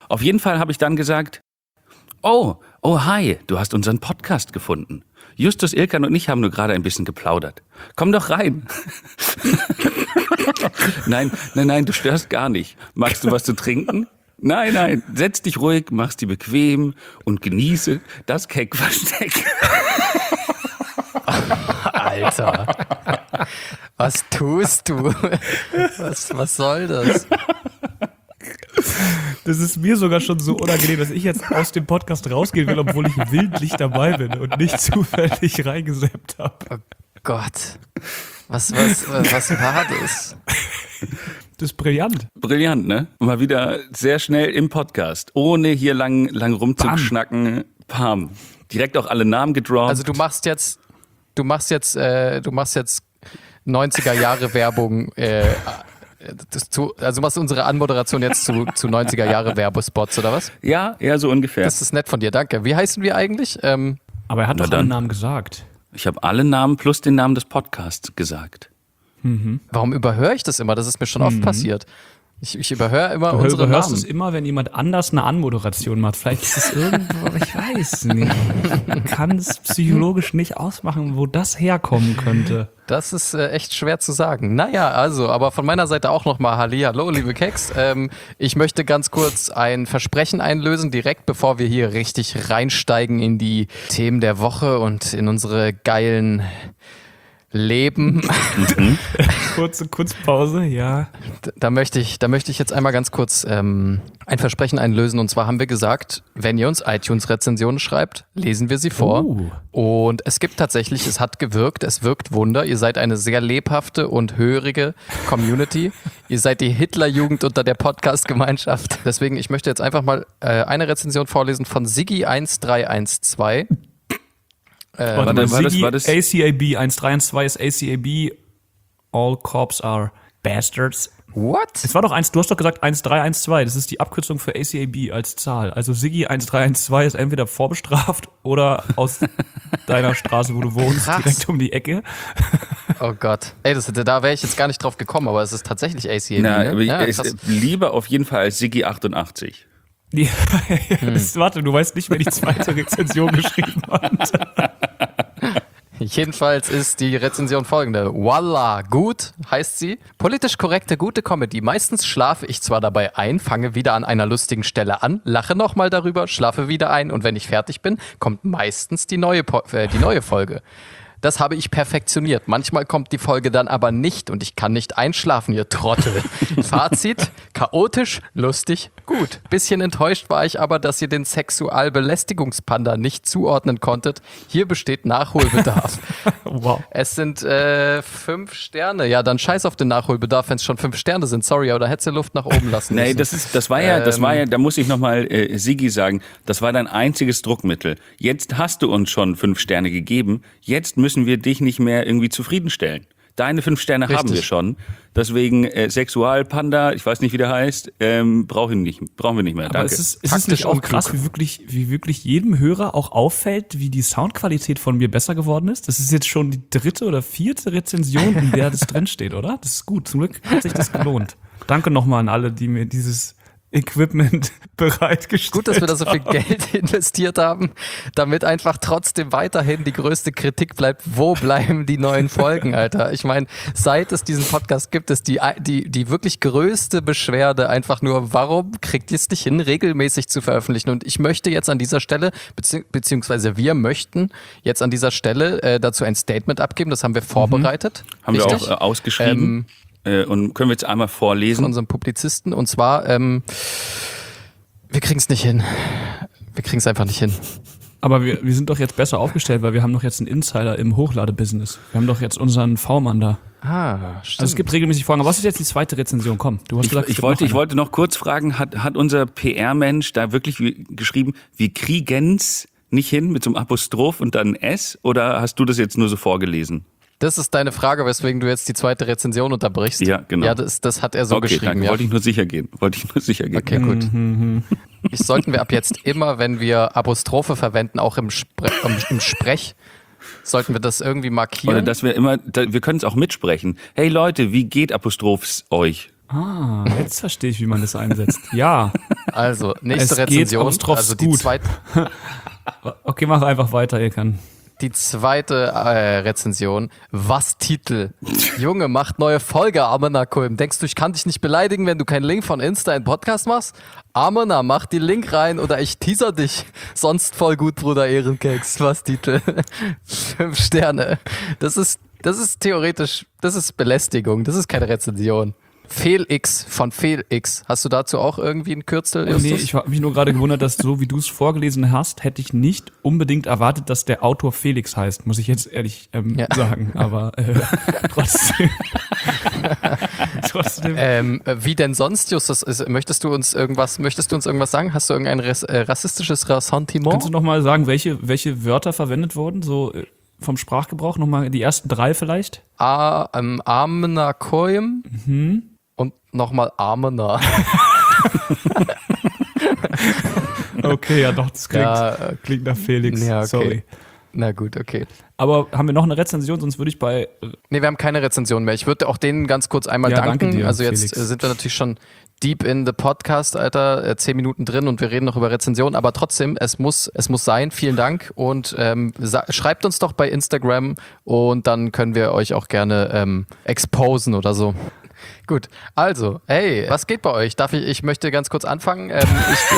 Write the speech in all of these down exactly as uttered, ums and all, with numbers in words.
Auf jeden Fall habe ich dann gesagt, oh, oh hi, du hast unseren Podcast gefunden. Justus, Ilkan und ich haben nur gerade ein bisschen geplaudert. Komm doch rein. Nein, nein, nein, du störst gar nicht. Magst du was zu trinken? Nein, nein, setz dich ruhig, mach's dir bequem und genieße das Keckversteck. Alter, was tust du? Was, was soll das? Das ist mir sogar schon so unangenehm, dass ich jetzt aus dem Podcast rausgehen will, obwohl ich willentlich dabei bin und nicht zufällig reingesappt habe. Oh Gott, was, was, was war das? Das ist brillant. Brillant, ne? Mal wieder sehr schnell im Podcast, ohne hier lang, lang rumzuschnacken. Pam. Direkt auch alle Namen gedroppt. Also du machst jetzt, du machst jetzt, äh, du machst jetzt neunziger Jahre Werbung, äh, das zu, also machst du unsere Anmoderation jetzt zu, zu neunziger Jahre Werbespots oder was? Ja, ja, so ungefähr. Das ist nett von dir, danke. Wie heißen wir eigentlich? Ähm, Aber er hat Na doch dann. einen Namen gesagt. Ich habe alle Namen plus den Namen des Podcasts gesagt. Mhm. Warum überhöre ich das immer? Das ist mir schon oft Mhm. passiert. Ich, ich überhöre immer Du unsere hörst Namen. es immer, wenn jemand anders eine Anmoderation macht. Vielleicht ist es irgendwo, aber ich weiß nicht. Ich kann es psychologisch nicht ausmachen, wo das herkommen könnte. Das ist äh, echt schwer zu sagen. Naja, also, aber von meiner Seite auch nochmal Hallihallo, liebe Keks. Ähm, ich möchte ganz kurz ein Versprechen einlösen, direkt bevor wir hier richtig reinsteigen in die Themen der Woche und in unsere geilen Leben. Kurze Kunstpause, ja. Da möchte ich, da möchte ich jetzt einmal ganz kurz ähm, ein Versprechen einlösen. Und zwar haben wir gesagt, wenn ihr uns iTunes-Rezensionen schreibt, lesen wir sie vor. Uh. Und es gibt tatsächlich, es hat gewirkt, es wirkt Wunder. Ihr seid eine sehr lebhafte und hörige Community. Ihr seid die Hitlerjugend unter der Podcast-Gemeinschaft. Deswegen, ich möchte jetzt einfach mal äh, eine Rezension vorlesen von Siggi eins drei eins zwei. Warte war mal, das- war das- Siggi, war das- A C A B eins drei eins zwei ist A C A B, all cops are bastards. What? Es war doch eins, du hast doch gesagt eins drei eins zwei, das ist die Abkürzung für A C A B als Zahl. Also Siggi eins drei eins zwei ist entweder vorbestraft oder aus deiner Straße, wo du wohnst, Krass. direkt um die Ecke. Oh Gott. Ey, das, da wäre ich jetzt gar nicht drauf gekommen, aber es ist tatsächlich A C A B, Na, ne? aber Ja, ich, krass. ist lieber auf jeden Fall als Siggi achtundachtzig. Die, das, warte, du weißt nicht, wer die zweite Rezension geschrieben hat. Jedenfalls ist die Rezension folgende. Voila, gut, heißt sie. Politisch korrekte, gute Comedy. Meistens schlafe ich zwar dabei ein, fange wieder an einer lustigen Stelle an, lache nochmal darüber, schlafe wieder ein und wenn ich fertig bin, kommt meistens die neue, Po- äh, die neue Folge. Das habe ich perfektioniert. Manchmal kommt die Folge dann aber nicht und ich kann nicht einschlafen, ihr Trottel. Fazit, chaotisch, lustig, gut. Bisschen enttäuscht war ich aber, dass ihr den Sexualbelästigungspanda nicht zuordnen konntet. Hier besteht Nachholbedarf. Wow. Es sind äh, fünf Sterne. Ja, dann scheiß auf den Nachholbedarf, wenn es schon fünf Sterne sind. Sorry, aber da hättest du Luft nach oben lassen müssen. Nee, das ist, das war ja, das Ähm. war ja, da muss ich nochmal äh, Siggi sagen, das war dein einziges Druckmittel. Jetzt hast du uns schon fünf Sterne gegeben, jetzt müssen wir dich nicht mehr irgendwie zufriedenstellen. Deine fünf Sterne Richtig. haben wir schon. Deswegen äh, Sexualpanda, ich weiß nicht, wie der heißt, ähm, brauchen wir nicht, brauchen wir nicht mehr. Aber Danke. es ist, ist es Taktisch nicht auch unklug. krass, wie wirklich, wie wirklich jedem Hörer auch auffällt, wie die Soundqualität von mir besser geworden ist? Das ist jetzt schon die dritte oder vierte Rezension, in der das drinsteht, oder? Das ist gut. Zum Glück hat sich das gelohnt. Danke nochmal an alle, die mir dieses Equipment bereitgestellt Gut, dass wir da so viel haben. Geld investiert haben, damit einfach trotzdem weiterhin die größte Kritik bleibt. Wo bleiben die neuen Folgen, Alter? Ich meine, seit es diesen Podcast gibt, ist die, die, die wirklich größte Beschwerde einfach nur, warum kriegt ihr es nicht hin, regelmäßig zu veröffentlichen? Und ich möchte jetzt an dieser Stelle, bezieh beziehungsweise wir möchten jetzt an dieser Stelle äh, dazu ein Statement abgeben. Das haben wir vorbereitet. Haben wir Richtig? auch äh, ausgeschrieben. Ähm, äh, und können wir jetzt einmal von vorlesen? unserem Publizisten. Und zwar, ähm, wir kriegen es nicht hin. Wir kriegen es einfach nicht hin. Aber wir, wir sind doch jetzt besser aufgestellt, weil wir haben doch jetzt einen Insider im Hochladebusiness. Wir haben doch jetzt unseren V-Mann da. Ah, stimmt. Also es gibt regelmäßig Fragen. Aber was ist jetzt die zweite Rezension? Komm, du hast Ich, gesagt, es ich, gibt wollte, noch ich eine. wollte noch kurz fragen, hat, hat unser P R-Mensch da wirklich wie, geschrieben, wir kriegen's nicht hin mit so einem Apostroph und dann S? Oder hast du das jetzt nur so vorgelesen? Das ist deine Frage, weswegen du jetzt die zweite Rezension unterbrichst. Ja, genau. Ja, das, das hat er so okay, geschrieben. danke. Ja. Wollte ich nur sicher gehen. Wollte ich nur sicher gehen. Okay, gut. Ich sollten wir ab jetzt immer, wenn wir Apostrophe verwenden, auch im, Spre im, im Sprech, sollten wir das irgendwie markieren. Oder dass wir immer, da, wir können es auch mitsprechen. Hey Leute, wie geht Apostrophs euch? Ah, jetzt verstehe ich, wie man das einsetzt. Ja. Also, nächste Es geht Rezension. ums Tropf's Also die gut. zweite, Okay, mach einfach weiter, Ekan. die zweite äh, Rezension. Was Titel? Junge, macht neue Folge, Amena Kulm. Denkst du, ich kann dich nicht beleidigen, wenn du keinen Link von Insta in Podcast machst? Amena, mach die Link rein oder ich teaser dich. Sonst voll gut, Bruder Ehrenkeks. Was Titel? Fünf Sterne. Das ist, das ist theoretisch, das ist Belästigung. Das ist keine Rezension. Fehlix von Fehlix. Hast du dazu auch irgendwie ein Kürzel? Oh, nee, Justus? ich habe mich nur gerade gewundert, dass so wie du es vorgelesen hast, hätte ich nicht unbedingt erwartet, dass der Autor Felix heißt, muss ich jetzt ehrlich ähm, Ja. sagen. Aber äh, trotzdem. trotzdem. Ähm, wie denn sonst, Justus? Ist, möchtest du uns irgendwas, möchtest du uns irgendwas sagen? Hast du irgendein res, äh, rassistisches Ressentiment? Kannst du noch mal sagen, welche, welche Wörter verwendet wurden? So äh, vom Sprachgebrauch nochmal die ersten drei vielleicht? A, ähm, Amena Koim Mhm. und nochmal Amena. Okay, ja doch, das klingt, Ja, äh, klingt nach Felix. ja, okay. Sorry. Na gut, okay. Aber haben wir noch eine Rezension? Sonst würde ich bei Nee, wir haben keine Rezension mehr. Ich würde auch denen ganz kurz einmal Ja, danken. danke dir, also jetzt Felix. äh, sind wir natürlich schon deep in the Podcast, Alter, äh, zehn Minuten drin und wir reden noch über Rezensionen, aber trotzdem, es muss, es muss sein. Vielen Dank und ähm, sa- schreibt uns doch bei Instagram und dann können wir euch auch gerne ähm, exposen oder so. Gut, also, hey, was geht bei euch? Darf ich, ich möchte ganz kurz anfangen. Ähm,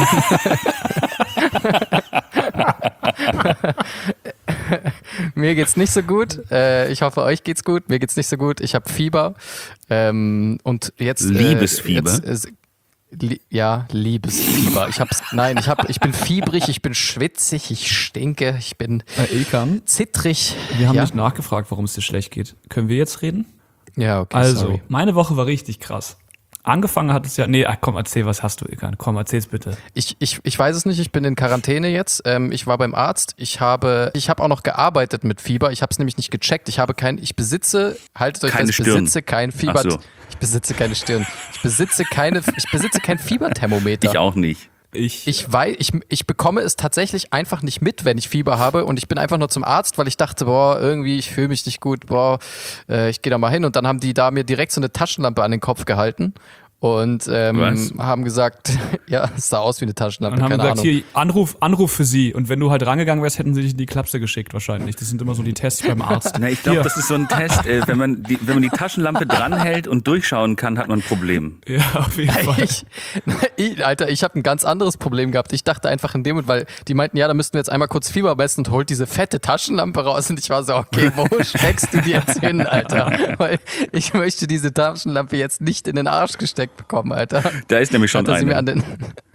ich Mir geht's nicht so gut. Äh, ich hoffe, euch geht's gut. Mir geht's nicht so gut. Ich habe Fieber. Ähm, und jetzt. Liebesfieber? Äh, jetzt, äh, li ja, Liebesfieber. Ich hab's. Nein, ich hab, ich bin fiebrig, ich bin schwitzig, ich stinke, ich bin äh, Ekan. zittrig. Wir haben ja? nicht nachgefragt, warum es dir schlecht geht. Können wir jetzt reden? Ja, okay. Also, sorry. meine Woche war richtig krass. Angefangen hat es ja, nee, ach, komm, erzähl, was hast du, Ekan? Komm, erzähl's bitte. Ich, ich, ich weiß es nicht, ich bin in Quarantäne jetzt. Ähm, ich war beim Arzt. Ich habe, ich habe auch noch gearbeitet mit Fieber. Ich habe es nämlich nicht gecheckt. Ich habe kein, ich besitze, haltet euch Keine fest, ich Stirn. besitze kein Fieber. Ach so. Ich besitze keine Stirn. Ich besitze keine, ich besitze kein Fieberthermometer. Ich auch nicht. Ich, Ich weiß, ich, ich bekomme es tatsächlich einfach nicht mit, wenn ich Fieber habe und ich bin einfach nur zum Arzt, weil ich dachte, boah, irgendwie, ich fühle mich nicht gut, boah, äh, ich gehe da mal hin und dann haben die da mir direkt so eine Taschenlampe an den Kopf gehalten und ähm, Was? haben gesagt, ja, es sah aus wie eine Taschenlampe, und haben keine gesagt, Ahnung. hier, Anruf, Anruf für Sie. Und wenn du halt rangegangen wärst, hätten sie dich in die Klapse geschickt wahrscheinlich. Das sind immer so die Tests beim Arzt. Na, ich glaube, Hier. das ist so ein Test. Äh, wenn, man die, wenn man die Taschenlampe dranhält und durchschauen kann, hat man ein Problem. Ja, auf jeden Fall. Ich, ich, Alter, ich habe ein ganz anderes Problem gehabt. Ich dachte einfach in dem Moment, weil die meinten, ja, da müssten wir jetzt einmal kurz Fieber messen und holt diese fette Taschenlampe raus und ich war so, okay, wo steckst du die jetzt hin, Alter? Weil ich möchte diese Taschenlampe jetzt nicht in den Arsch gesteckt bekommen, Alter. Da ist nämlich schon Hat er sie mir an eine. den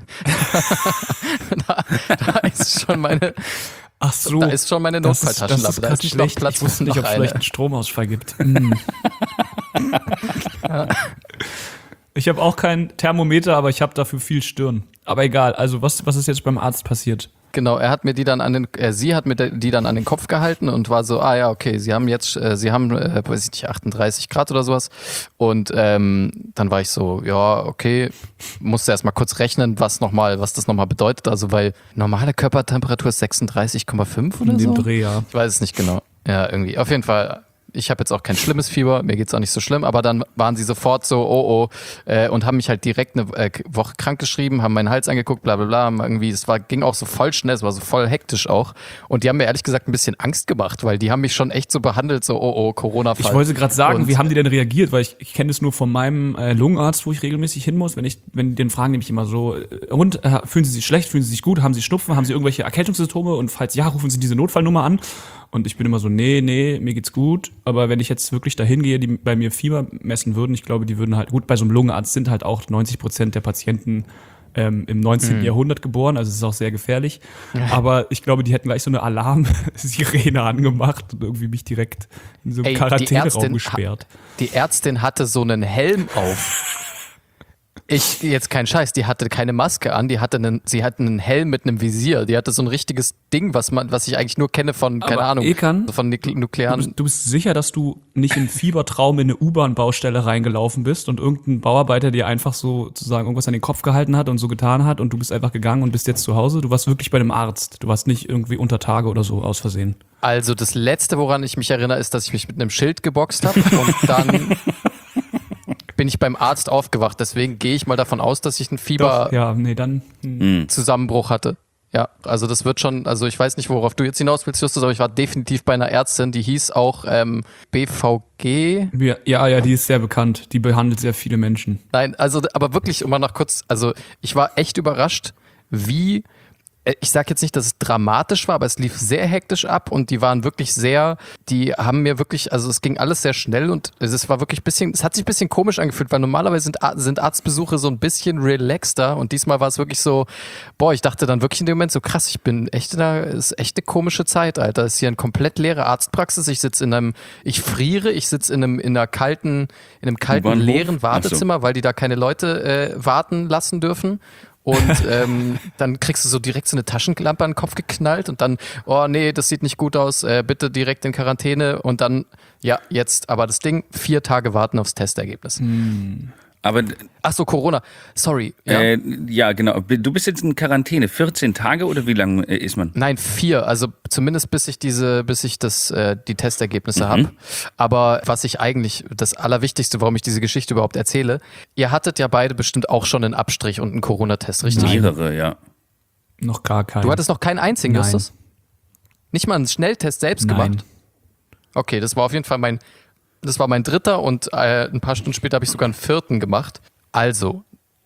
da, da ist schon meine Ach so. da ist schon meine das ist, das Notfalltaschenlampe. ist Da grad ist noch schlecht. Platz Ich wusste für nicht, noch ob es eine. vielleicht einen Stromausfall gibt. Mm. Ich habe auch kein Thermometer, aber ich habe dafür viel Stirn. Aber egal, also was, was ist jetzt beim Arzt passiert? Genau, er hat mir die dann an den, äh, sie hat mir die dann an den Kopf gehalten und war so, ah ja, okay, sie haben jetzt, äh, sie haben, äh, weiß ich nicht, achtunddreißig Grad oder sowas. Und ähm, dann war ich so, ja, okay, musste erst mal kurz rechnen, was noch mal, was das nochmal bedeutet. Also, weil normale Körpertemperatur ist sechsunddreißig Komma fünf oder In so. dem Dreh, ja. Ich weiß es nicht genau. Ja, irgendwie. Auf jeden Fall. Ich habe jetzt auch kein schlimmes Fieber, mir geht's auch nicht so schlimm, aber dann waren sie sofort so, oh oh, äh, und haben mich halt direkt eine äh, Woche krank geschrieben, haben meinen Hals angeguckt, bla bla bla, haben irgendwie, es war, ging auch so voll schnell, es war so voll hektisch auch. Und die haben mir ehrlich gesagt ein bisschen Angst gemacht, weil die haben mich schon echt so behandelt, so, oh oh, Corona-Fall. Ich wollte gerade sagen, Und- wie haben die denn reagiert? Weil ich, ich kenne es nur von meinem äh, Lungenarzt, wo ich regelmäßig hin muss. Wenn ich, wenn die den fragen, nämlich immer so, äh, und äh, fühlen Sie sich schlecht, fühlen Sie sich gut, haben Sie Schnupfen, haben Sie irgendwelche Erkältungssymptome und falls ja, rufen Sie diese Notfallnummer an. Und ich bin immer so, nee, nee, mir geht's gut. Aber wenn ich jetzt wirklich dahin gehe, die bei mir Fieber messen würden, ich glaube, die würden halt, gut, bei so einem Lungenarzt sind halt auch neunzig Prozent der Patienten ähm, im neunzehnten Jahrhundert geboren, also es ist auch sehr gefährlich. Aber ich glaube, die hätten gleich so eine Alarm-Sirene angemacht und irgendwie mich direkt in so einen Ey, die Quarantäneraum Ärztin gesperrt. Die Ärztin hatte so einen Helm auf. Ich, jetzt kein Scheiß, die hatte keine Maske an, die hatte einen, sie hatte einen Helm mit einem Visier, die hatte so ein richtiges Ding, was man, was ich eigentlich nur kenne von, keine Aber Ahnung, Ekan, von nik- Du nuklearen. bist, du bist sicher, dass du nicht im Fiebertraum in eine U-Bahn-Baustelle reingelaufen bist und irgendein Bauarbeiter dir einfach so sozusagen irgendwas an den Kopf gehalten hat und so getan hat und du bist einfach gegangen und bist jetzt zu Hause? Du warst wirklich bei einem Arzt. Du warst nicht irgendwie unter Tage oder so aus Versehen. Also das Letzte, woran ich mich erinnere, ist, dass ich mich mit einem Schild geboxt habe und dann bin ich beim Arzt aufgewacht. Deswegen gehe ich mal davon aus, dass ich einen Doch, ja, nee, dann. hm. Fieberzusammenbruch hatte. Ja, also das wird schon, also ich weiß nicht, worauf du jetzt hinaus willst, Justus, aber ich war definitiv bei einer Ärztin, die hieß auch ähm, B V G. Ja, ja, ja, die ist sehr bekannt. Die behandelt sehr viele Menschen. Nein, also aber wirklich, um mal noch kurz, also ich war echt überrascht, wie, äh, ich sag jetzt nicht, dass es dramatisch war, aber es lief sehr hektisch ab und die waren wirklich sehr, die haben mir wirklich, also es ging alles sehr schnell und es war wirklich ein bisschen, es hat sich ein bisschen komisch angefühlt, weil normalerweise sind, Ar- sind Arztbesuche so ein bisschen relaxter und diesmal war es wirklich so, boah, ich dachte dann wirklich in dem Moment so krass, ich bin echt in einer, ist echt eine komische Zeit, Alter. Es ist hier eine komplett leere Arztpraxis, ich sitze in einem, ich friere, ich sitze in einem, in einer kalten, in einem kalten, U-Bahnhof? leeren Ach so. Wartezimmer, weil die da keine Leute äh, warten lassen dürfen. Und ähm, dann kriegst du so direkt so eine Taschenlampe an den Kopf geknallt und dann, oh nee, das sieht nicht gut aus, äh, bitte direkt in Quarantäne und dann, ja, jetzt aber das Ding, vier Tage warten aufs Testergebnis. Aber Ach so, Corona, sorry. Ja? äh, ja, genau. Du bist jetzt in Quarantäne. vierzehn Tage oder wie lange äh, ist man? Nein, vier, also zumindest bis ich diese, bis ich das, äh, die Testergebnisse mhm. habe. Aber was ich eigentlich, das Allerwichtigste, warum ich diese Geschichte überhaupt erzähle, ihr hattet ja beide bestimmt auch schon einen Abstrich und einen Corona-Test, richtig? Mehrere, ja. Noch gar keinen. Du hattest noch keinen einzigen, Nein. Justus? Nicht mal einen Schnelltest selbst Nein. gemacht? Okay, das war auf jeden Fall mein, das war mein dritter und äh, ein paar Stunden später habe ich sogar einen vierten gemacht. Also,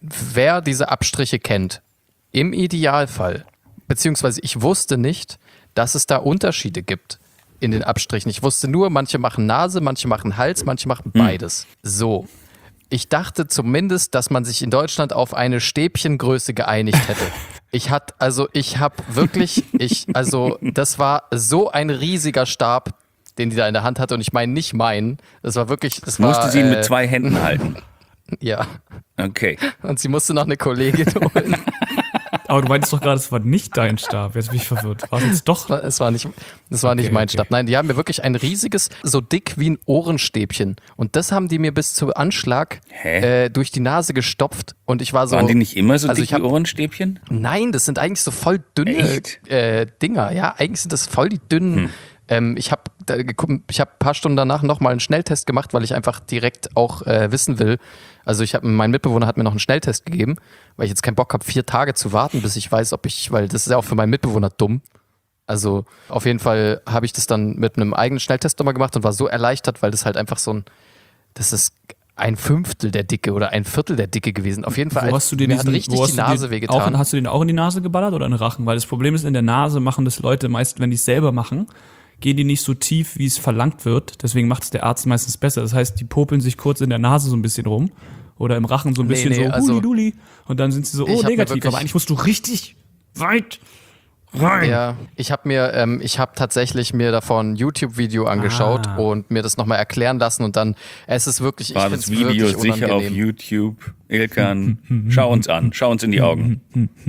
wer diese Abstriche kennt, im Idealfall, beziehungsweise ich wusste nicht, dass es da Unterschiede gibt in den Abstrichen. Ich wusste nur, manche machen Nase, manche machen Hals, manche machen beides. So. Ich dachte zumindest, dass man sich in Deutschland auf eine Stäbchengröße geeinigt hätte. Ich hatte, also ich habe wirklich, ich, also das war so ein riesiger Stab, den die da in der Hand hatte und ich meine nicht meinen. Das war wirklich, das Musste war, sie ihn äh, mit zwei Händen halten. Ja. Okay. Und sie musste noch eine Kollegin holen. Aber du meintest doch gerade, es war nicht dein Stab. Jetzt bin ich verwirrt. War es jetzt doch? Es war nicht, das war nicht Okay, mein okay. Stab. Nein, die haben mir wirklich ein riesiges, so dick wie ein Ohrenstäbchen. Und das haben die mir bis zum Anschlag Hä? äh, durch die Nase gestopft. Und ich war so. Waren die nicht immer so also dick ich hab- wie Ohrenstäbchen? Nein, das sind eigentlich so voll dünne Echt? äh, Dinger. Ja, eigentlich sind das voll die dünnen. Hm. Ähm, ich habe ich hab ein paar Stunden danach nochmal einen Schnelltest gemacht, weil ich einfach direkt auch äh, wissen will. Also ich habe, mein Mitbewohner hat mir noch einen Schnelltest gegeben, weil ich jetzt keinen Bock habe, vier Tage zu warten, bis ich weiß, ob ich, weil das ist ja auch für meinen Mitbewohner dumm. Also auf jeden Fall habe ich das dann mit einem eigenen Schnelltest nochmal gemacht und war so erleichtert, weil das halt einfach so ein, das ist ein Fünftel der Dicke oder ein Viertel der Dicke gewesen. Auf jeden Fall, Wo hast du dir mir diesen, hat richtig wo hast die du Nase dir wehgetan. auch, hast du den auch in die Nase geballert oder in den Rachen? Weil das Problem ist, in der Nase machen das Leute meist, wenn die es selber machen, gehen die nicht so tief, wie es verlangt wird. Deswegen macht es der Arzt meistens besser. Das heißt, die popeln sich kurz in der Nase so ein bisschen rum oder im Rachen so ein Nee, bisschen nee, so also- huli-duli und dann sind sie so, Ich oh, hab mir negativ. wirklich- Aber eigentlich musst du richtig weit rein. Ja, ich habe mir, ähm, ich habe tatsächlich mir davon ein YouTube-Video angeschaut Ah. und mir das nochmal erklären lassen und dann, es ist wirklich, ich War find's das Video wirklich sicher auf unangenehm. YouTube? Ilkan, schau uns an, schau uns in die Augen.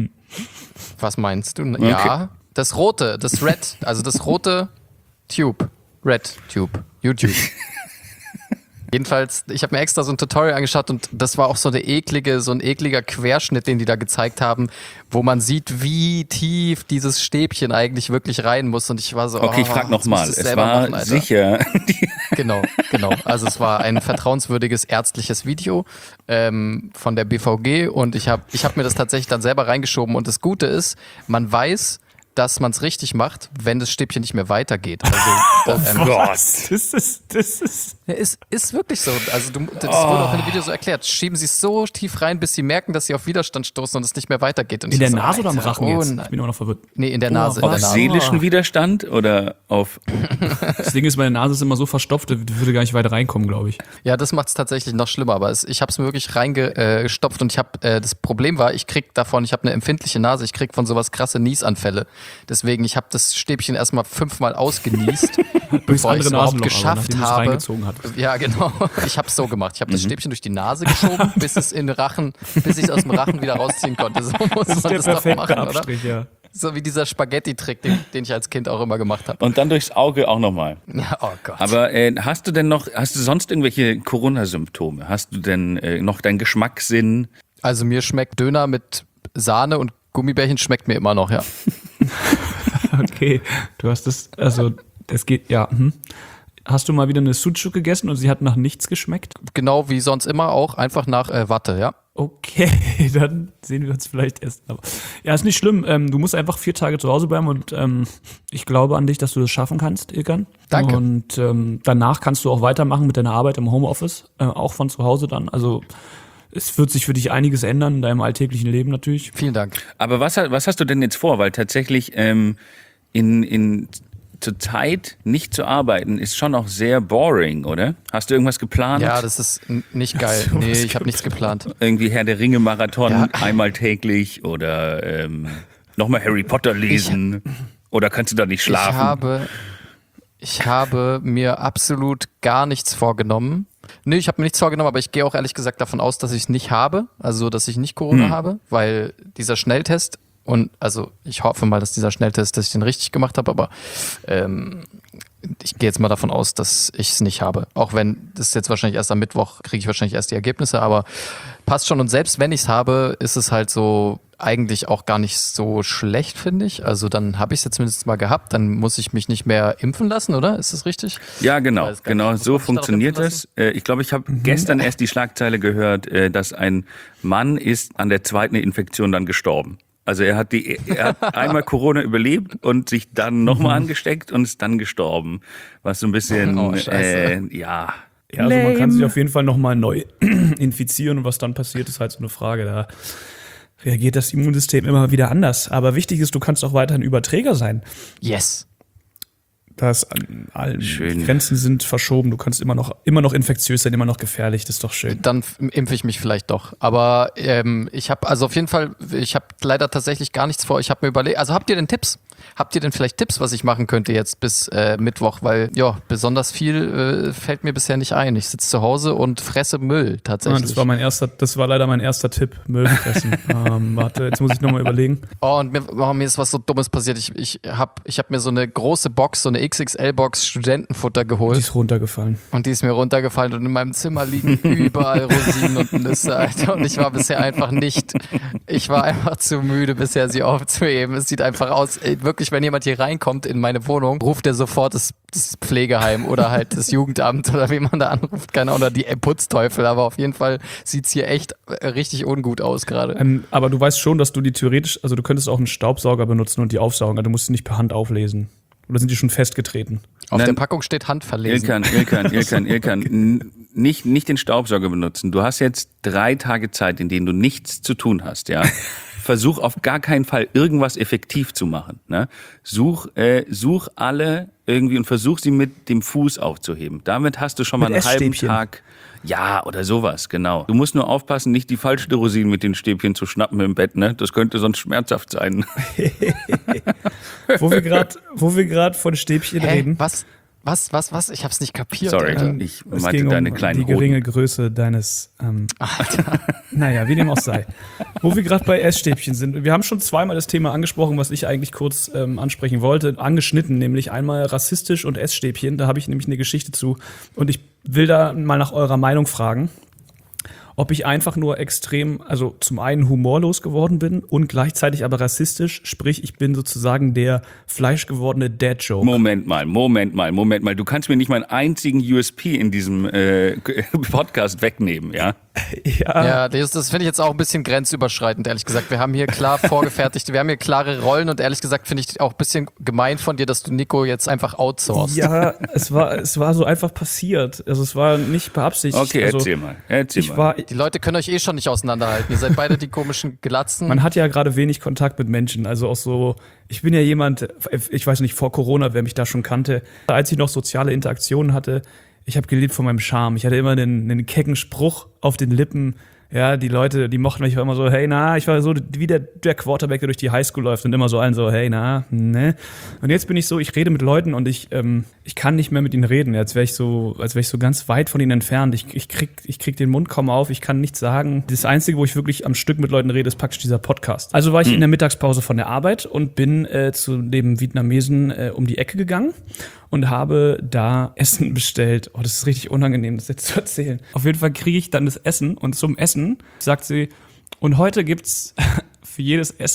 Was meinst du? Ja, das rote, das Red, also das rote Tube, Red Tube, YouTube. Jedenfalls, ich habe mir extra so ein Tutorial angeschaut und das war auch so eine eklige, so ein ekliger Querschnitt, den die da gezeigt haben, wo man sieht, wie tief dieses Stäbchen eigentlich wirklich rein muss und ich war so, Okay, ich oh, frag jetzt nochmal. musst du's Es selber war machen, Alter. sicher. Genau, genau. Also es war ein vertrauenswürdiges ärztliches Video ähm, von der B V G und ich habe ich hab mir das tatsächlich dann selber reingeschoben und das Gute ist, man weiß, dass man es richtig macht, wenn das Stäbchen nicht mehr weitergeht. Also ähm, Gott. Das ist, das ist. ja, ist, ist wirklich so. Also du, das wurde auch in dem Video so erklärt. Schieben sie es so tief rein, bis sie merken, dass sie auf Widerstand stoßen und es nicht mehr weitergeht. Und In ich der so, Nase oder am Alter, Rachen oh jetzt? nein. Ich bin immer noch verwirrt. Nee, in der Nase. in Auf der Nase. seelischen Widerstand oder auf. Das Ding ist, meine Nase ist immer so verstopft, die würde gar nicht weiter reinkommen, glaube ich. Ja, das macht es tatsächlich noch schlimmer, aber es, ich habe es mir wirklich reingestopft und ich habe, äh, das Problem war, ich krieg davon, ich habe eine empfindliche Nase, ich krieg von sowas krasse Niesanfälle. Deswegen, ich habe das Stäbchen erstmal fünfmal ausgenießt, bevor ich es andere überhaupt Nasenloch, aber, geschafft nachdem du es habe. reingezogen hat. Ja, genau. Ich habe es so gemacht. Ich habe das Stäbchen durch die Nase geschoben, bis es in den Rachen, bis ich es aus dem Rachen wieder rausziehen konnte. So muss Das ist man der das doch perfekte machen, oder? Abstrich, ja. So wie dieser Spaghetti-Trick, den, den ich als Kind auch immer gemacht habe. Und dann durchs Auge auch nochmal. Ja, oh Gott. Aber äh, hast du denn noch, hast du sonst irgendwelche Corona-Symptome? Hast du denn äh, noch deinen Geschmackssinn? Also mir schmeckt Döner mit Sahne und Gummibärchen schmeckt mir immer noch, ja. Okay, du hast das, also, es geht, ja, hm. Hast du mal wieder eine Sucuk gegessen und sie hat nach nichts geschmeckt? Genau wie sonst immer auch, einfach nach äh, Watte, ja. Okay, dann sehen wir uns vielleicht erst. Aber ja, ist nicht schlimm. Ähm, du musst einfach vier Tage zu Hause bleiben und ähm, ich glaube an dich, dass du das schaffen kannst, Ilkan. Danke. Und ähm, danach kannst du auch weitermachen mit deiner Arbeit im Homeoffice, äh, auch von zu Hause dann. Also es wird sich für dich einiges ändern in deinem alltäglichen Leben natürlich. Vielen Dank. Aber was, was hast du denn jetzt vor? Weil tatsächlich ähm, in, in zur Zeit nicht zu arbeiten ist schon auch sehr boring, oder? Hast du irgendwas geplant? Ja, das ist n- nicht geil. Hast du Nee, was ich habe nichts geplant. Irgendwie Herr der Ringe Marathon Ja. einmal täglich oder ähm, nochmal Harry Potter lesen oder kannst du da nicht schlafen? Ich habe, ich habe mir absolut gar nichts vorgenommen. Nee, ich habe mir nichts vorgenommen, aber ich gehe auch ehrlich gesagt davon aus, dass ich es nicht habe. Also, dass ich nicht Corona Hm. habe, weil dieser Schnelltest und also ich hoffe mal, dass dieser Schnelltest, dass ich den richtig gemacht habe, aber ähm, ich gehe jetzt mal davon aus, dass ich es nicht habe. Auch wenn das jetzt wahrscheinlich erst am Mittwoch kriege ich wahrscheinlich erst die Ergebnisse, aber passt schon. Und selbst wenn ich es habe, ist es halt so eigentlich auch gar nicht so schlecht, finde ich. Also dann habe ich es jetzt zumindest mal gehabt, dann muss ich mich nicht mehr impfen lassen, oder? Ist das richtig? Ja, genau, weiß gar genau, nicht. Muss so man sich darauf funktioniert impfen das. Äh, Ich glaube, ich habe gestern erst die Schlagzeile gehört, äh, dass ein Mann ist an der zweiten Infektion dann gestorben. Also er hat die, er hat einmal Corona überlebt und sich dann nochmal angesteckt und ist dann gestorben. Was so ein bisschen, Oh, scheiße. äh, ja. Ja, also man kann sich auf jeden Fall nochmal neu infizieren und was dann passiert, ist halt so eine Frage. Da reagiert das Immunsystem immer wieder anders. Aber wichtig ist, du kannst auch weiterhin Überträger sein. Yes. Das an allen Schön. Grenzen sind verschoben. Du kannst immer noch, immer noch infektiös sein, immer noch gefährlich. Das ist doch schön. Dann f- impfe ich mich vielleicht doch. Aber ähm, ich habe also auf jeden Fall, ich habe leider tatsächlich gar nichts vor. Ich habe mir überlegt, also habt ihr denn Tipps? Habt ihr denn vielleicht Tipps, was ich machen könnte jetzt bis äh, Mittwoch? Weil ja, besonders viel äh, fällt mir bisher nicht ein. Ich sitze zu Hause und fresse Müll Ah, tatsächlich. das war mein erster, das war leider mein erster Tipp, Müll fressen. ähm, warte, jetzt muss ich nochmal überlegen. Oh, und mir, oh, mir ist was so Dummes passiert. Ich, ich habe ich hab mir so eine große Box, so eine X X L-Box Studentenfutter Die geholt. ist runtergefallen. Und die ist mir runtergefallen und in meinem Zimmer liegen überall Rosinen und Nüsse, Alter. Und ich war bisher einfach nicht, ich war einfach zu müde, bisher sie aufzuheben. Es sieht einfach aus, ey, wirklich, wenn jemand hier reinkommt in meine Wohnung, ruft er sofort das, das Pflegeheim oder halt das Jugendamt oder wie man da anruft, keine Ahnung, oder die Putzteufel. Aber auf jeden Fall sieht's hier echt äh, richtig ungut aus gerade. Ähm, aber du weißt schon, dass du die theoretisch, also du könntest auch einen Staubsauger benutzen und die aufsaugen. Also du musst sie nicht per Hand auflesen. Oder sind die schon festgetreten? Auf Nein. der Packung steht handverlesen. Ilkan, Ilkan, Ilkan, Ilkan, n- nicht, nicht den Staubsauger benutzen. Du hast jetzt drei Tage Zeit, in denen du nichts zu tun hast, ja. Versuch auf gar keinen Fall irgendwas effektiv zu machen. Ne? Such, äh, such alle irgendwie und versuch sie mit dem Fuß aufzuheben. Damit hast du schon mal Mit einen halben Essstäbchen. Tag. Ja, oder sowas, genau. Du musst nur aufpassen, nicht die falsche Rosine mit den Stäbchen zu schnappen im Bett, ne? Das könnte sonst schmerzhaft sein. Wo wir gerade, wo wir gerade von Stäbchen Hä? reden. Was? Was? Was? Was? Ich hab's nicht kapiert. Sorry, Alter. ich Es meinte ging deine um kleinen die geringe Hoden. Größe deines, ähm, naja, wie dem auch sei. Wo wir gerade bei Essstäbchen sind. Wir haben schon zweimal das Thema angesprochen, was ich eigentlich kurz ähm, ansprechen wollte, angeschnitten, nämlich einmal rassistisch und Essstäbchen. Da habe ich nämlich eine Geschichte zu. Und ich will da mal nach eurer Meinung fragen, ob ich einfach nur extrem, also zum einen humorlos geworden bin und gleichzeitig aber rassistisch, sprich, ich bin sozusagen der fleischgewordene Dad-Joke. Moment mal, Moment mal, Moment mal. Du kannst mir nicht meinen einzigen U S P in diesem äh, Podcast wegnehmen, ja? Ja, Ja, das, das finde ich jetzt auch ein bisschen grenzüberschreitend, ehrlich gesagt. Wir haben hier klar vorgefertigt, wir haben hier klare Rollen und ehrlich gesagt finde ich auch ein bisschen gemein von dir, dass du Nico jetzt einfach outsourcest. Ja, es war, es war so einfach passiert. Also es war nicht beabsichtigt. Okay, also, erzähl mal, erzähl Ich mal. war, Die Leute können euch eh schon nicht auseinanderhalten. Ihr seid beide die komischen Glatzen. man hat ja gerade wenig Kontakt mit Menschen. Also auch so, ich bin ja jemand, ich weiß nicht, vor Corona, wer mich da schon kannte, als ich noch soziale Interaktionen hatte, ich habe gelebt von meinem Charme. Ich hatte immer einen, einen kecken Spruch auf den Lippen. Ja, die Leute, die mochten mich, ich war immer so, hey, na, ich war so wie der, der Quarterback, der durch die Highschool läuft und immer so allen so, hey, na, ne. Und jetzt bin ich so, ich rede mit Leuten und ich, ähm, ich kann nicht mehr mit ihnen reden, als wäre ich so, als wäre ich so ganz weit von ihnen entfernt. Ich, ich krieg, ich krieg den Mund kaum auf, ich kann nichts sagen. Das Einzige, wo ich wirklich am Stück mit Leuten rede, ist praktisch dieser Podcast. Also war ich in der Mittagspause von der Arbeit und bin äh, zu dem Vietnamesen äh, um die Ecke gegangen und habe da Essen bestellt. Oh, das ist richtig unangenehm, das jetzt zu erzählen. Auf jeden Fall kriege ich dann das Essen und zum Essen sagt sie, und heute gibt's für jedes Essen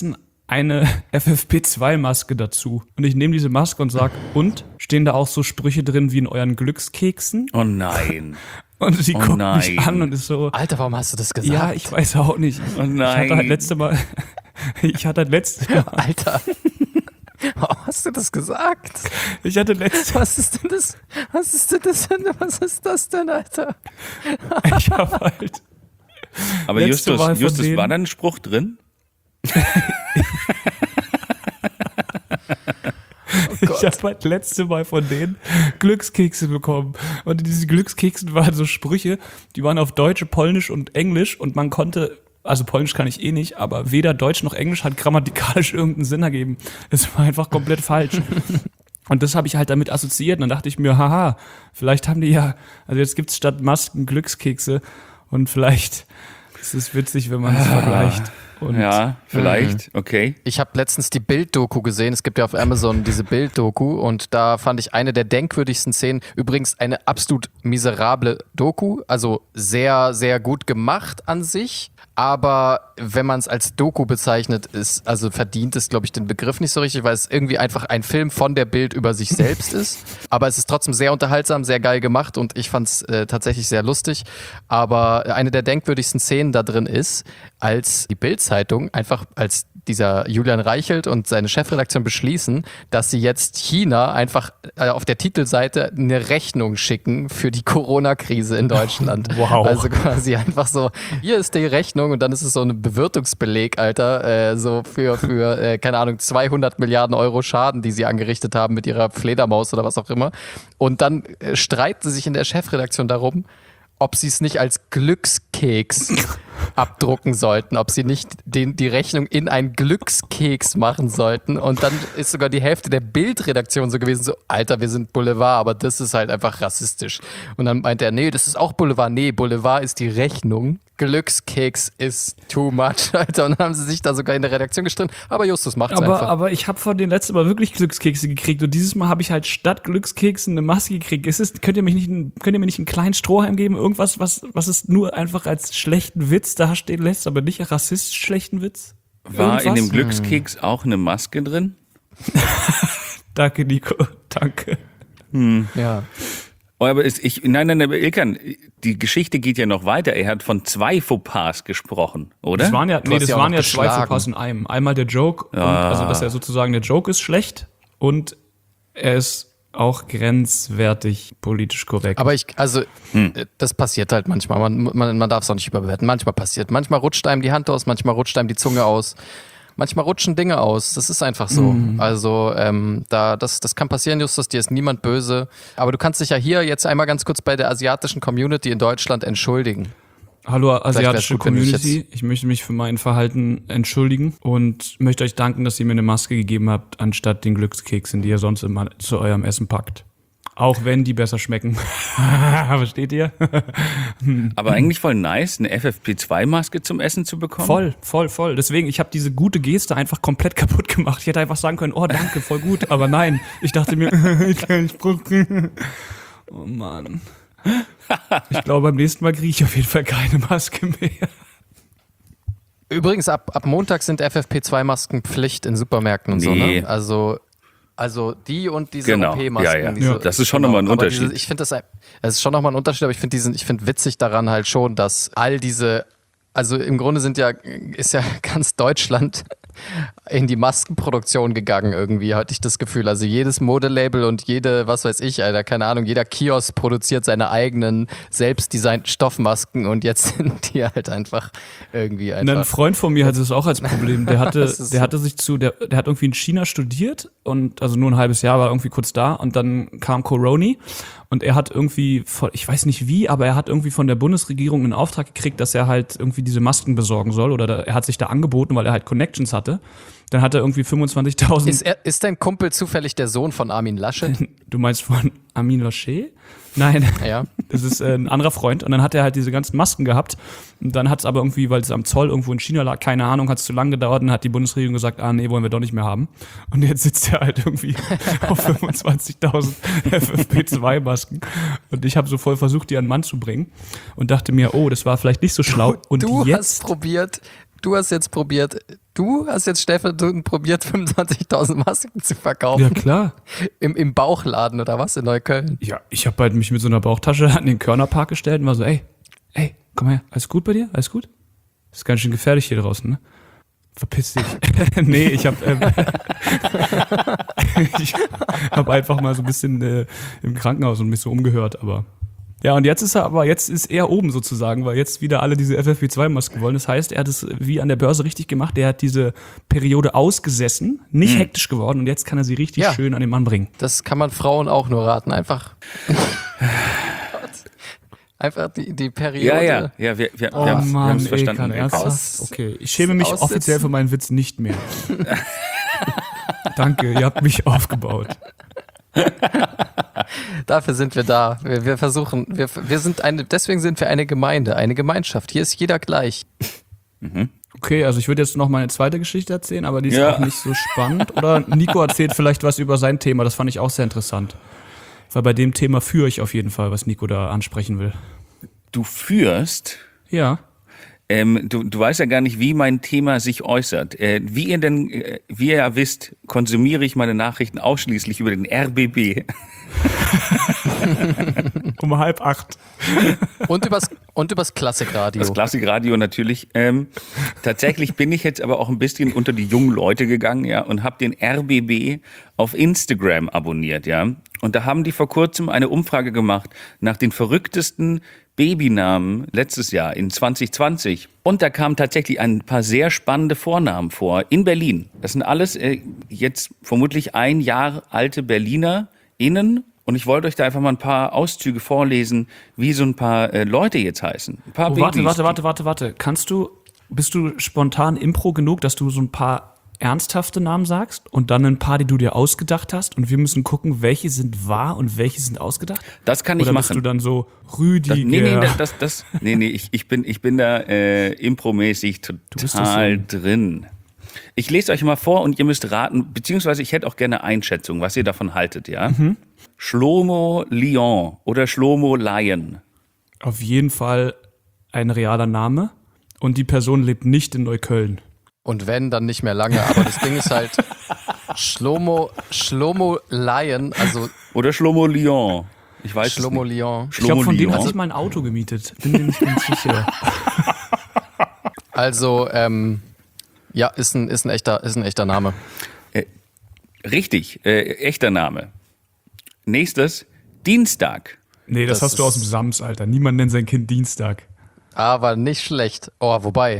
eine F F P zwei Maske dazu. Und ich nehme diese Maske und sag, und? Stehen da auch so Sprüche drin wie in euren Glückskeksen? Oh nein. Und sie Oh guckt nein. mich an und ist so, Alter, warum hast du das gesagt? ja, ich weiß auch nicht. Oh Ich nein. hatte halt letzte Mal, ich hatte halt letzte Mal, Alter. Warum hast du das gesagt? ich hatte letzte Was ist denn das? Was ist denn das? denn- Was ist das denn, Alter? ich habe halt, Aber Letzte Justus, Wahl von Justus denen- war da ein Spruch drin? ich habe halt letzte Mal von denen Glückskekse bekommen. Und in diesen Glückskeksen waren so Sprüche, die waren auf Deutsch, Polnisch und Englisch und man konnte, also Polnisch kann ich eh nicht, aber weder Deutsch noch Englisch hat grammatikalisch irgendeinen Sinn ergeben. Es war einfach komplett falsch. Und das habe ich halt damit assoziiert. Und dann dachte ich mir, haha, vielleicht haben die ja, also jetzt gibt's statt Masken Glückskekse und vielleicht ist es witzig, wenn man es vergleicht. Und Ja, vielleicht. Okay. Ich habe letztens die Bild-Doku gesehen. Es gibt ja auf Amazon diese Bild-Doku und da fand ich eine der denkwürdigsten Szenen. Übrigens eine absolut miserable Doku, also sehr, sehr gut gemacht an sich. Aber wenn man es als Doku bezeichnet, ist, also verdient es, glaube ich, den Begriff nicht so richtig, weil es irgendwie einfach ein Film von der Bild über sich selbst ist. Aber es ist trotzdem sehr unterhaltsam, sehr geil gemacht und ich fand es äh, tatsächlich sehr lustig. Aber eine der denkwürdigsten Szenen da drin ist, als die Bild-Zeitung einfach als dieser Julian Reichelt und seine Chefredaktion beschließen, dass sie jetzt China einfach äh, auf der Titelseite eine Rechnung schicken für die Corona-Krise in Deutschland. Wow. Also quasi einfach so, hier ist die Rechnung und dann ist es so ein Bewirtungsbeleg, Alter, äh, so für, für äh, keine Ahnung, zweihundert Milliarden Euro Schaden, die sie angerichtet haben mit ihrer Fledermaus oder was auch immer. Und dann äh, streiten sie sich in der Chefredaktion darum, ob sie es nicht als Glückskeks abdrucken sollten, ob sie nicht den, die Rechnung in einen Glückskeks machen sollten. Und dann ist sogar die Hälfte der Bildredaktion so gewesen, so, Alter, wir sind Boulevard, aber das ist halt einfach rassistisch. Und dann meinte er, nee, das ist auch Boulevard. Nee, Boulevard ist die Rechnung. Glückskeks ist too much, Alter. Und dann haben sie sich da sogar in der Redaktion gestritten. Aber Justus macht's Aber, einfach. aber ich habe von den letzten Mal wirklich Glückskekse gekriegt und dieses Mal habe ich halt statt Glückskeksen eine Maske gekriegt. Ist es, könnt ihr mich nicht, einen- könnt ihr mir nicht einen kleinen Strohhalm geben? Irgendwas, was, was es nur einfach als schlechten Witz dastehen lässt, aber nicht rassistisch schlechten Witz? War in dem Irgendwas? Glückskeks auch eine Maske drin? Danke, Nico. Danke. Ja. Oh, aber ist, ich, nein, nein, aber Ilkan, die Geschichte geht ja noch weiter. Er hat von zwei Fauxpas gesprochen, oder? Das waren ja, Du nee, hast das ja auch waren noch ja zwei geschlagen. Fauxpas in einem. Einmal der Joke, und, also dass er sozusagen, der Joke ist schlecht und er ist auch grenzwertig politisch korrekt. Aber ich, also, äh, das passiert halt manchmal. Man, man, man darf es auch nicht überbewerten. Manchmal passiert. Manchmal rutscht einem die Hand aus, manchmal rutscht einem die Zunge aus. Manchmal rutschen Dinge aus. Das ist einfach so. Mhm. Also, ähm, da, das, das kann passieren, Justus. Dir ist niemand böse. Aber du kannst dich ja hier jetzt einmal ganz kurz bei der asiatischen Community in Deutschland entschuldigen. Hallo wär's asiatische gut, wenn du dich Community, ich möchte mich für mein Verhalten entschuldigen und möchte euch danken, dass ihr mir eine Maske gegeben habt, anstatt den Glückskeksen, die ihr sonst immer zu eurem Essen packt. Auch wenn die besser schmecken. Versteht ihr? Aber eigentlich voll nice, eine F F P zwei Maske zum Essen zu bekommen. Voll, voll, voll. Deswegen, ich habe diese gute Geste einfach komplett kaputt gemacht. Ich hätte einfach sagen können, oh danke, voll gut. Aber nein, ich dachte mir, ich kann nicht gucken. Oh Mann. Ich glaube, beim nächsten Mal kriege ich auf jeden Fall keine Maske mehr. Übrigens, ab, ab Montag sind F F P zwei Masken Pflicht in Supermärkten und so, Nee. ne? Also, also die und diese Genau. O P-Masken. Ja, ja. Diese, Ja, das ist schon nochmal ein aber Unterschied. Diese, ich finde das, ein- das ist schon nochmal ein Unterschied, aber ich finde diesen, ich finde witzig daran halt schon, dass all diese, also im Grunde sind ja, ist ja ganz Deutschland in die Maskenproduktion gegangen irgendwie, hatte ich das Gefühl. Also jedes Modelabel und jede, was weiß ich, Alter, keine Ahnung, jeder Kiosk produziert seine eigenen selbstdesignten Stoffmasken und jetzt sind die halt einfach irgendwie Und ein einfach. Freund von mir hatte es auch als Problem. Der hatte, Das ist der so. hatte sich zu, der, der hat irgendwie in China studiert und also nur ein halbes Jahr war irgendwie kurz da und dann kam Corona und er hat irgendwie, von, ich weiß nicht wie, aber er hat irgendwie von der Bundesregierung einen Auftrag gekriegt, dass er halt irgendwie diese Masken besorgen soll oder da, er hat sich da angeboten, weil er halt Connections hatte. Dann hat er irgendwie fünfundzwanzigtausend. Ist, er, ist dein Kumpel zufällig der Sohn von Armin Laschet? Du meinst von Armin Laschet? Nein. Ja. Das ist äh, ein anderer Freund. Und dann hat er halt diese ganzen Masken gehabt. Und dann hat es aber irgendwie, weil es am Zoll irgendwo in China lag, keine Ahnung, hat es zu lange gedauert. Und dann hat die Bundesregierung gesagt, ah nee, wollen wir doch nicht mehr haben. Und jetzt sitzt er halt irgendwie auf fünfundzwanzigtausend F F P zwei Masken. Und ich habe so voll versucht, die an den Mann zu bringen. Und dachte mir, oh, das war vielleicht nicht so schlau. Und Du hast jetzt, probiert, du hast jetzt probiert, du hast jetzt, Stefan, probiert, fünfundzwanzigtausend Masken zu verkaufen. Ja, klar. Im, Im Bauchladen oder was in Neukölln? Ja, ich habe halt mich mit so einer Bauchtasche an den Körnerpark gestellt und war so, ey, ey, komm her, alles gut bei dir? Alles gut? Ist ganz schön gefährlich hier draußen, ne? Verpiss dich. Nee, ich habe ähm, ich hab einfach mal so ein bisschen äh, im Krankenhaus und mich so umgehört, aber ja, und jetzt ist er aber, jetzt ist er oben sozusagen, weil jetzt wieder alle diese F F P zwei Masken wollen. Das heißt, er hat es wie an der Börse richtig gemacht. Er hat diese Periode ausgesessen, nicht hm. hektisch geworden und jetzt kann er sie richtig ja. schön an den Mann bringen. Das kann man Frauen auch nur raten. Einfach. Einfach die, die Periode. Ja, ja, ja, wir, wir, oh, wir haben Mann, es verstanden. Ey, Aus, okay, ich schäme mich aussitzen. Offiziell für meinen Witz nicht mehr. Danke, ihr habt mich aufgebaut. Dafür sind wir da. Wir, wir versuchen, wir, wir sind eine, deswegen sind wir eine Gemeinde, eine Gemeinschaft. Hier ist jeder gleich. Mhm. Okay, also ich würde jetzt noch meine zweite Geschichte erzählen, aber die ist ja. auch nicht so spannend. Oder Nico erzählt vielleicht was über sein Thema, das fand ich auch sehr interessant. Weil bei dem Thema führe ich auf jeden Fall, was Nico da ansprechen will. Du führst? Ja. Ähm, du, du weißt ja gar nicht, wie mein Thema sich äußert. Äh, wie ihr denn, äh, wie ihr ja wisst, konsumiere ich meine Nachrichten ausschließlich über den R B B. Um halb acht. Und übers, und übers Klassikradio. Das Klassikradio natürlich. Ähm, tatsächlich bin ich jetzt aber auch ein bisschen unter die jungen Leute gegangen, ja, und habe den R B B auf Instagram abonniert, ja. Und da haben die vor kurzem eine Umfrage gemacht nach den verrücktesten Babynamen letztes Jahr in zwanzig zwanzig. Und da kamen tatsächlich ein paar sehr spannende Vornamen vor in Berlin. Das sind alles äh, jetzt vermutlich ein Jahr alte BerlinerInnen. Und ich wollte euch da einfach mal ein paar Auszüge vorlesen, wie so ein paar äh, Leute jetzt heißen. Ein paar oh, Babys. Warte, warte, warte, warte, warte. Kannst du, bist du spontan Impro genug, dass du so ein paar ernsthafte Namen sagst und dann ein paar, die du dir ausgedacht hast und wir müssen gucken, welche sind wahr und welche sind ausgedacht? Das kann ich Oder machen. Oder bist du dann so Rüdiger? Das, nee, nee, das, das, das, nee, nee, ich, ich bin, ich bin da äh, impromäßig total so drin. Ich lese euch mal vor und ihr müsst raten, beziehungsweise ich hätte auch gerne Einschätzung, was ihr davon haltet, ja? Mhm. Shlomo Lion oder Shlomo Lion. Auf jeden Fall ein realer Name und die Person lebt nicht in Neukölln. Und wenn, dann nicht mehr lange. Aber das Ding ist halt Shlomo, Shlomo Lion, also. Oder Shlomo Lion. Ich weiß Shlomo es nicht. Lion. Ich glaube, von dem hatte ich mal ein Auto gemietet. Bin mir nicht ganz sicher. Also, ähm, ja, ist ein, ist ein echter, ist ein echter Name. Äh, richtig, äh, echter Name. Nächstes, Dienstag. Nee, das, das hast du aus dem Sams, Alter. Niemand nennt sein Kind Dienstag. Aber nicht schlecht. Oh, wobei.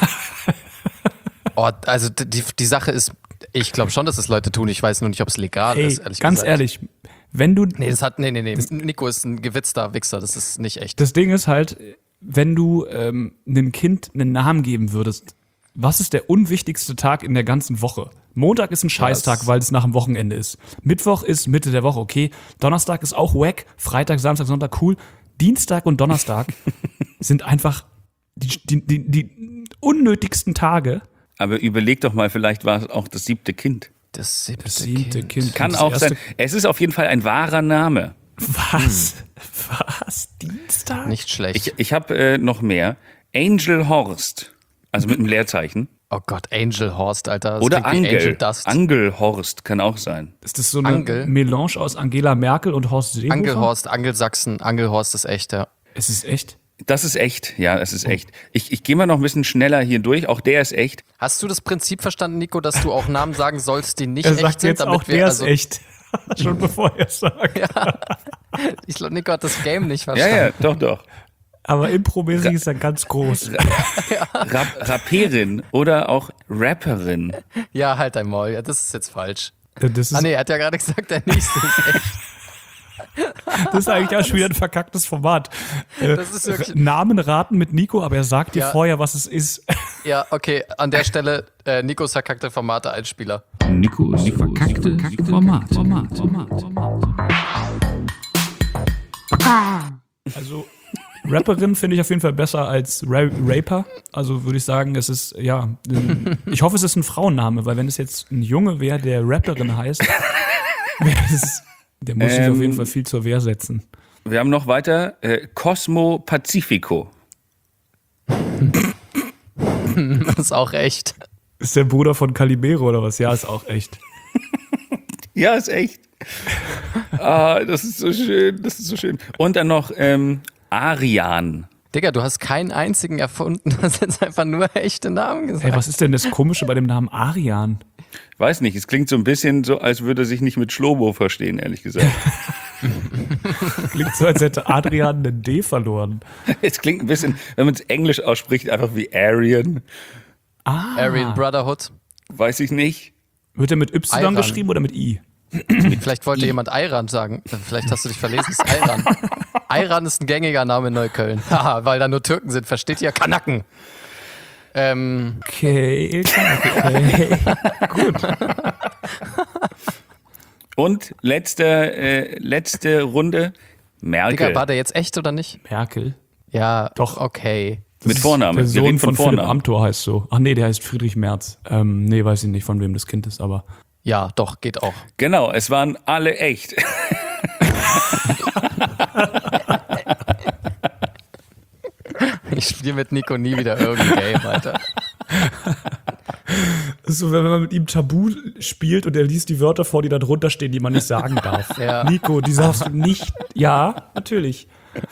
Oh, also die, die Sache ist, ich glaube schon, dass das Leute tun. Ich weiß nur nicht, ob es legal Ey, ist, ehrlich ganz gesagt. ehrlich, wenn du... Nee, das hat, nee, nee, nee. Nico ist ein gewitzter Wichser, das ist nicht echt. Das Ding ist halt, wenn du ähm, einem Kind einen Namen geben würdest, was ist der unwichtigste Tag in der ganzen Woche? Montag ist ein Scheißtag, ja, weil es nach dem Wochenende ist. Mittwoch ist Mitte der Woche, okay. Donnerstag ist auch wack. Freitag, Samstag, Sonntag, cool. Dienstag und Donnerstag sind einfach die, die, die, die unnötigsten Tage. Aber überleg doch mal, vielleicht war es auch das siebte Kind. Das siebte, das siebte Kind. Kind. Kann das auch erste... sein. Es ist auf jeden Fall ein wahrer Name. Was? Hm. Was? Dienstag? Nicht schlecht. Ich, ich habe äh, noch mehr. Angel Horst. Also mit einem Leerzeichen. Oh Gott, Angel Horst, Alter. Das Oder Angel. Angel Dust. Angel Horst kann auch sein. Ist das so eine Angel? Melange aus Angela Merkel und Horst Seehofer? Angelhorst, Angelsachsen. Angelhorst ist echt, ja. Es ist echt? Das ist echt, ja, es ist echt. Ich, ich gehe mal noch ein bisschen schneller hier durch, auch der ist echt. Hast du das Prinzip verstanden, Nico, dass du auch Namen sagen sollst, die nicht er echt sagt sind? Jetzt damit auch wir, der also, ist echt. Schon bevor er es sagt. Ja. Ich glaube, Nico hat das Game nicht verstanden. Ja, ja, doch, doch. Aber impromäßig ist er ganz groß. Rap Rapperin oder auch Rapperin. Ja, halt dein Maul. Ja, das ist jetzt falsch. Das ist, ah nee, er hat ja gerade gesagt, der nächste ist echt. Das ist eigentlich auch schon wieder ein verkacktes Format. Äh, Das ist wirklich- Namen raten mit Nico, aber er sagt dir Ja. vorher, was es ist. Ja, okay, an der Stelle äh, Nikos verkackte Formate Einspieler. Nikos verkackte Format. Format. Format. Also Rapperin finde ich auf jeden Fall besser als Ra Raper. Also würde ich sagen, es ist, ja, ein, ich hoffe, es ist ein Frauenname, weil wenn es jetzt ein Junge wäre, der Rapperin heißt, wäre es, der muss sich Ähm, auf jeden Fall viel zur Wehr setzen. Wir haben noch weiter äh, Cosmo Pacifico. Das ist auch echt. Ist der Bruder von Calimero oder was? Ja, ist auch echt. Ja, ist echt. Ah, das ist so schön, das ist so schön. Und dann noch ähm, Arian. Digga, du hast keinen einzigen erfunden, du hast jetzt einfach nur echte Namen gesagt. Hey, was ist denn das Komische bei dem Namen Arian? Weiß nicht, es klingt so ein bisschen so, als würde er sich nicht mit Schlobo verstehen, ehrlich gesagt. Klingt so, als hätte Adrian einen D verloren. Es klingt ein bisschen, wenn man es Englisch ausspricht, einfach wie Arian. Ah. Aryan Brotherhood. Weiß ich nicht. Wird er mit Y Ayran. geschrieben oder mit I? Vielleicht wollte jemand Ayran sagen. Vielleicht hast du dich verlesen. Es ist Ayran. Ayran ist ein gängiger Name in Neukölln. Haha, weil da nur Türken sind. Versteht ihr? Kanaken. Ähm, Okay, okay. Gut. Und letzte, äh, letzte Runde, Merkel. Digga, war der jetzt echt oder nicht? Merkel. Ja, Doch. okay. Mit Vornamen. Der Wir Sohn reden von, von Philipp Vornamen. Amthor heißt so. Ach nee, der heißt Friedrich Merz. Ähm, nee, weiß ich nicht, von wem das Kind ist, aber. Ja, doch, geht auch. Genau, es waren alle echt. Ich spiele mit Nico nie wieder irgendein Game, Alter. Das ist so, wenn man mit ihm Tabu spielt und er liest die Wörter vor, die da drunter stehen, die man nicht sagen darf. Ja. Nico, die sagst du nicht. Ja, natürlich.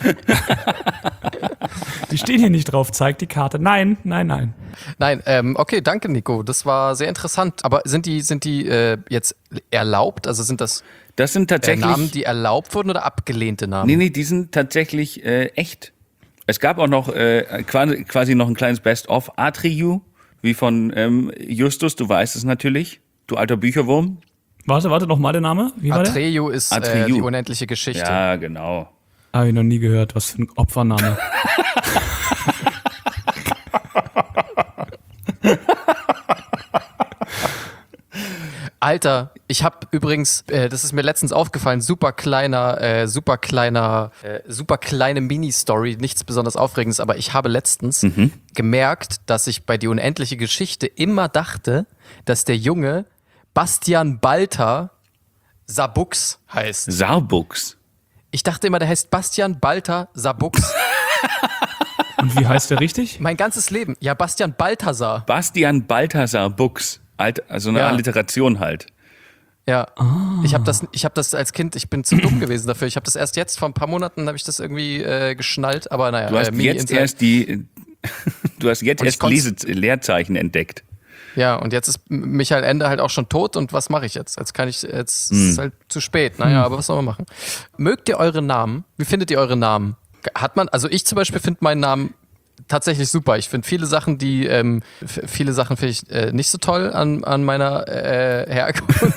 Die stehen hier nicht drauf, zeig die Karte. Nein, nein, nein. Nein, ähm, okay, danke Nico. Das war sehr interessant. Aber sind die, sind die äh, jetzt erlaubt? Also sind das Das sind äh, tatsächlich. Namen, die erlaubt wurden oder abgelehnte Namen? Nee, nee, die sind tatsächlich äh, echt. Es gab auch noch äh, quasi, quasi noch ein kleines Best-of. Atreyu, wie von ähm, Justus, du weißt es natürlich, du alter Bücherwurm. Warte, warte, noch mal der Name. Wie war der? Atreyu ist äh, Atreyu. die unendliche Geschichte. Ja, genau. Habe ich noch nie gehört. Was für ein Opfername. Alter, ich habe übrigens, äh, das ist mir letztens aufgefallen, super kleiner, äh, super kleiner, äh, super kleine Mini-Story, nichts besonders Aufregendes, aber ich habe letztens Mhm. gemerkt, dass ich bei die unendliche Geschichte immer dachte, dass der Junge Bastian Balter Sabux heißt. Sarbux. Ich dachte immer, der heißt Bastian Balter Sabux. Und wie heißt der richtig? Mein ganzes Leben. Ja, Bastian Balthasar. Bastian Balthasar Bux. Alt, also eine Ja. Alliteration halt. Ja, ich habe das, ich habe das als Kind, ich bin zu dumm gewesen dafür. Ich habe das erst jetzt, vor ein paar Monaten habe ich das irgendwie äh, geschnallt, aber naja. Du hast äh, Mini jetzt Insight. erst die, du hast jetzt Und ich erst konnt's- Lese Leerzeichen entdeckt. Ja, und jetzt ist Michael Ende halt auch schon tot und was mache ich jetzt? Jetzt kann ich, jetzt ist es halt zu spät. Naja, aber was soll man machen? Mögt ihr eure Namen? Wie findet ihr eure Namen? Hat man, also ich zum Beispiel finde meinen Namen tatsächlich super. Ich finde viele Sachen, die, ähm, f- viele Sachen finde ich äh, nicht so toll an, an meiner äh, Herkunft.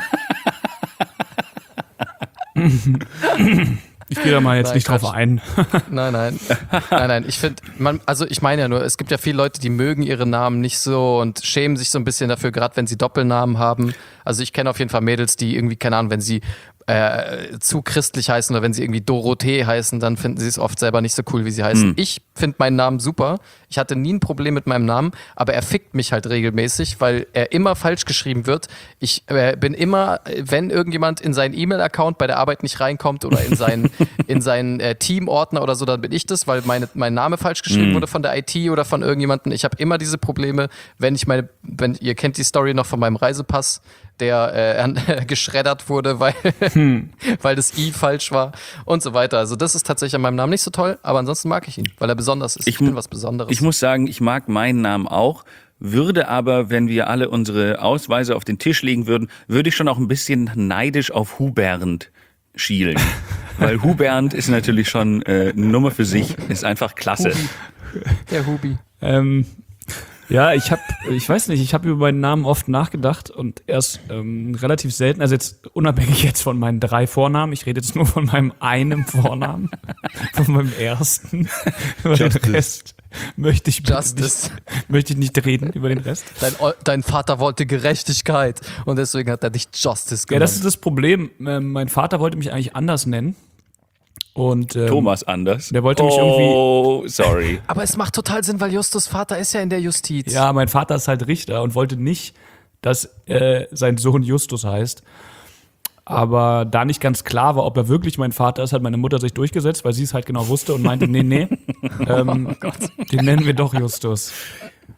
Ich gehe da mal jetzt Nein, nicht drauf Quatsch. ein. Nein, nein. Nein, nein. Ich finde, man, also ich meine ja nur, es gibt ja viele Leute, die mögen ihre Namen nicht so und schämen sich so ein bisschen dafür, gerade wenn sie Doppelnamen haben. Also ich kenne auf jeden Fall Mädels, die irgendwie, keine Ahnung, wenn sie äh, zu christlich heißen oder wenn sie irgendwie Dorothee heißen, dann finden sie es oft selber nicht so cool, wie sie heißen. Ich finde meinen Namen super. Ich hatte nie ein Problem mit meinem Namen, aber er fickt mich halt regelmäßig, weil er immer falsch geschrieben wird. Ich äh, bin immer, wenn irgendjemand in seinen E-Mail-Account bei der Arbeit nicht reinkommt oder in seinen, in seinen äh, Team-Ordner oder so, dann bin ich das, weil meine, mein Name falsch geschrieben wurde von der I T oder von irgendjemandem. Ich habe immer diese Probleme, wenn ich meine, wenn ihr kennt die Story noch von meinem Reisepass, der äh, an- geschreddert wurde, weil, weil das I falsch war und so weiter. Also das ist tatsächlich an meinem Namen nicht so toll, aber ansonsten mag ich ihn, weil er besonders ist. Ich, Ich bin mu- was Besonderes. Ich muss sagen, ich mag meinen Namen auch, würde aber, wenn wir alle unsere Ausweise auf den Tisch legen würden, würde ich schon auch ein bisschen neidisch auf Hubernd schielen. Weil Hubernd ist natürlich schon äh, eine Nummer für sich, ist einfach klasse. Der Hubi. Ähm, ja, ich habe, ich weiß nicht, ich habe über meinen Namen oft nachgedacht und erst ähm, relativ selten, also jetzt unabhängig jetzt von meinen drei Vornamen, ich rede jetzt nur von meinem einen Vornamen, von meinem ersten. Über den Justice. Rest möchte ich bitte Justice. nicht, möchte ich nicht reden über den Rest. Dein, dein Vater wollte Gerechtigkeit und deswegen hat er dich Justice Ja, genannt. das ist das Problem. Ähm, mein Vater wollte mich eigentlich anders nennen. Und ähm, Thomas Anders. Der wollte mich oh, sorry. Aber es macht total Sinn, weil Justus Vater ist ja in der Justiz. Ja, mein Vater ist halt Richter und wollte nicht, dass äh, sein Sohn Justus heißt. Aber da nicht ganz klar war, ob er wirklich mein Vater ist, hat meine Mutter sich durchgesetzt, weil sie es halt genau wusste und meinte, nee, nee, ähm, den nennen wir doch Justus.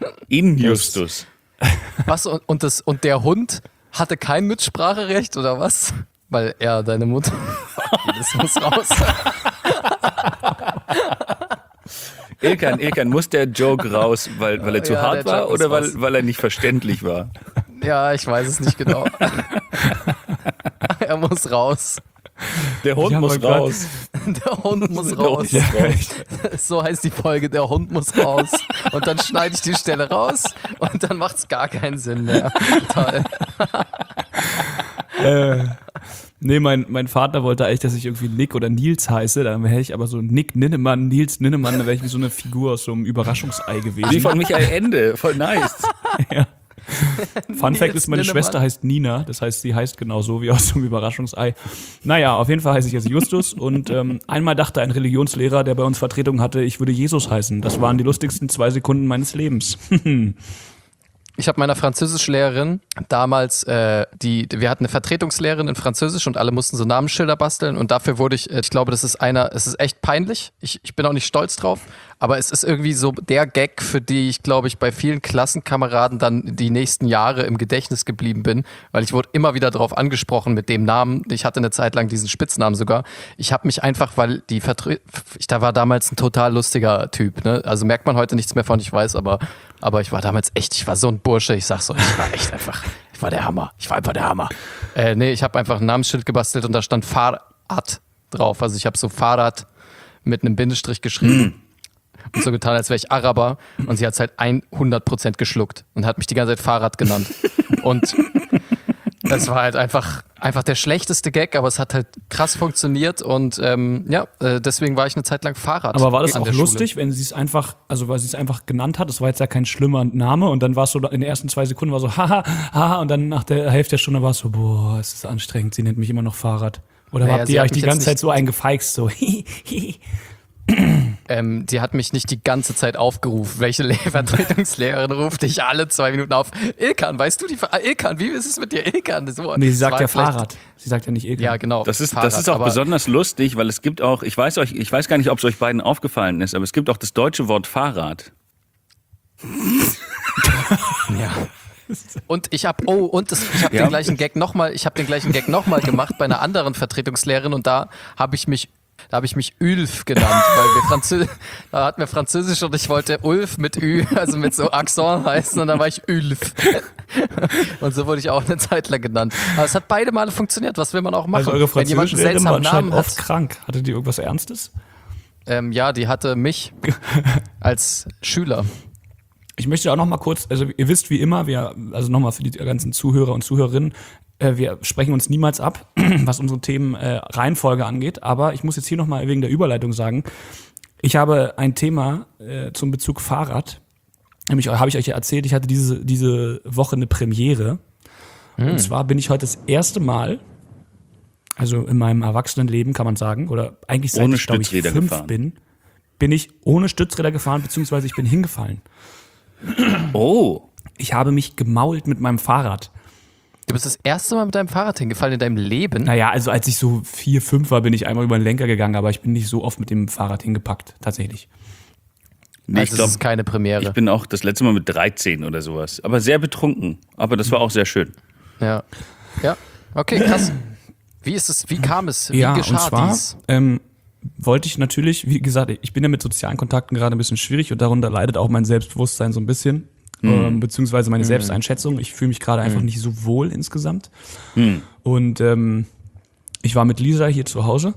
In Justus. Was, und, und, das, und der Hund hatte kein Mitspracherecht oder was? Weil er deine Mutter. Das muss raus. Ilkan, Ilkan, muss der Joke raus, weil, weil er zu Ja, hart der war Joke oder muss weil, raus. weil er nicht verständlich war? Ja, ich weiß es nicht genau. Er muss raus. Der Hund Ja, muss mein Gott. raus. Der Hund muss Der raus. Hund muss raus. So heißt die Folge, der Hund muss raus. Und dann schneide ich die Stelle raus und dann macht es gar keinen Sinn mehr. Toll. Äh, nee, mein, mein Vater wollte eigentlich, dass ich irgendwie Nick oder Nils heiße. Dann wäre ich aber so Nick Ninnemann, Nils Ninnemann, dann wäre ich wie so eine Figur aus so einem Überraschungsei Wie gewesen. von Michael Ende, voll nice. Ja. Fun Fact Nils ist, meine Ninnemann. Schwester heißt Nina, das heißt, sie heißt genauso wie aus so einem Überraschungsei. Naja, auf jeden Fall heiße ich jetzt Justus und ähm, einmal dachte ein Religionslehrer, der bei uns Vertretung hatte, ich würde Jesus heißen. Das waren die lustigsten zwei Sekunden meines Lebens. Ich habe meiner Französischlehrerin damals, äh, die, wir hatten eine Vertretungslehrerin in Französisch und alle mussten so Namensschilder basteln und dafür wurde ich, äh, ich glaube, das ist einer, es ist echt peinlich. Ich, ich bin auch nicht stolz drauf, aber es ist irgendwie so der Gag, für die ich, glaube ich, bei vielen Klassenkameraden dann die nächsten Jahre im Gedächtnis geblieben bin, weil ich wurde immer wieder darauf angesprochen mit dem Namen. Ich hatte eine Zeit lang diesen Spitznamen sogar. Ich habe mich einfach, weil die Vertre ich da war damals ein total lustiger Typ, ne? Also merkt man heute nichts mehr von, ich weiß, aber Aber ich war damals echt, ich war so ein Bursche, ich sag so, ich war echt einfach, ich war der Hammer, ich war einfach der Hammer. Äh, nee, ich habe einfach ein Namensschild gebastelt und da stand Fahrrad drauf. Also ich habe so Fahrrad mit einem Bindestrich geschrieben und so getan, als wäre ich Araber und sie hat es halt hundert Prozent geschluckt und hat mich die ganze Zeit Fahrrad genannt. Und das war halt einfach, einfach der schlechteste Gag, aber es hat halt krass funktioniert und ähm, ja, äh, deswegen war ich eine Zeit lang Fahrrad. Aber war das an auch der lustig, Schule. wenn sie es einfach, also weil sie es einfach genannt hat, das war jetzt ja kein schlimmer Name und dann war es so, in den ersten zwei Sekunden war so, haha, haha, und dann nach der Hälfte der Stunde war es so, boah, es ist anstrengend, sie nennt mich immer noch Fahrrad. Oder Naja, habt sie ihr hat euch die mich ganze jetzt Zeit nicht- so eingefeixt, so, Ähm, die hat mich nicht die ganze Zeit aufgerufen. Welche Le- Vertretungslehrerin ruft dich alle zwei Minuten auf? Ilkan, weißt du die Ver- ah, Ilkan, wie ist es mit dir, Ilkan? So, nee, sie sagt das ja war vielleicht- Fahrrad. Sie sagt ja nicht Ilkan. Ja, genau. Das ist, Fahrrad, das ist auch aber besonders lustig, weil es gibt auch, ich weiß euch, ich weiß gar nicht, ob es euch beiden aufgefallen ist, aber es gibt auch das deutsche Wort Fahrrad. Ja. Und ich habe oh und das, ich habe Ja. den gleichen Gag noch mal, ich habe den gleichen Gag noch mal gemacht bei einer anderen Vertretungslehrerin und da habe ich mich da habe ich mich Ulf genannt, weil wir Französisch, da hatten wir Französisch und ich wollte Ulf mit Ü, also mit so Akzent heißen und dann war ich Ulf. Und so wurde ich auch eine Zeit lang genannt. Aber es hat beide Male funktioniert, was will man auch machen? Also eure Wenn jemand einen Französischlehrerin war seltsamen anscheinend Namen oft hat, krank. Hattet ihr irgendwas Ernstes? ähm, ja, die hatte mich als Schüler. Ich möchte auch noch mal kurz, also ihr wisst wie immer, wir, also nochmal für die ganzen Zuhörer und Zuhörerinnen, äh, wir sprechen uns niemals ab, was unsere Themen äh, Reihenfolge angeht, aber ich muss jetzt hier noch mal wegen der Überleitung sagen, ich habe ein Thema äh, zum Bezug Fahrrad, nämlich habe ich euch ja erzählt, ich hatte diese, diese Woche eine Premiere und zwar bin ich heute das erste Mal, also in meinem Erwachsenenleben kann man sagen, oder eigentlich seit Ohne ich glaube ich Stützräder fünf gefahren. bin, bin ich ohne Stützräder gefahren, beziehungsweise ich bin hingefallen. Oh, Ich habe mich gemault mit meinem Fahrrad. Du bist das erste Mal mit deinem Fahrrad hingefallen in deinem Leben. Naja, also als ich so vier, fünf war, bin ich einmal über den Lenker gegangen, aber ich bin nicht so oft mit dem Fahrrad hingepackt, tatsächlich. nee, ich Also es glaube, ist keine Premiere. ich bin auch das letzte Mal mit dreizehn oder sowas, aber sehr betrunken, aber das war auch sehr schön. Ja. Ja. Okay, krass. Wie ist es, wie kam es? Wie Ja, geschah und zwar dies? ähm, wollte ich natürlich, wie gesagt, ich bin ja mit sozialen Kontakten gerade ein bisschen schwierig und darunter leidet auch mein Selbstbewusstsein so ein bisschen, ähm, beziehungsweise meine Selbsteinschätzung. Ich fühle mich gerade einfach nicht so wohl insgesamt. Und ähm, ich war mit Lisa hier zu Hause.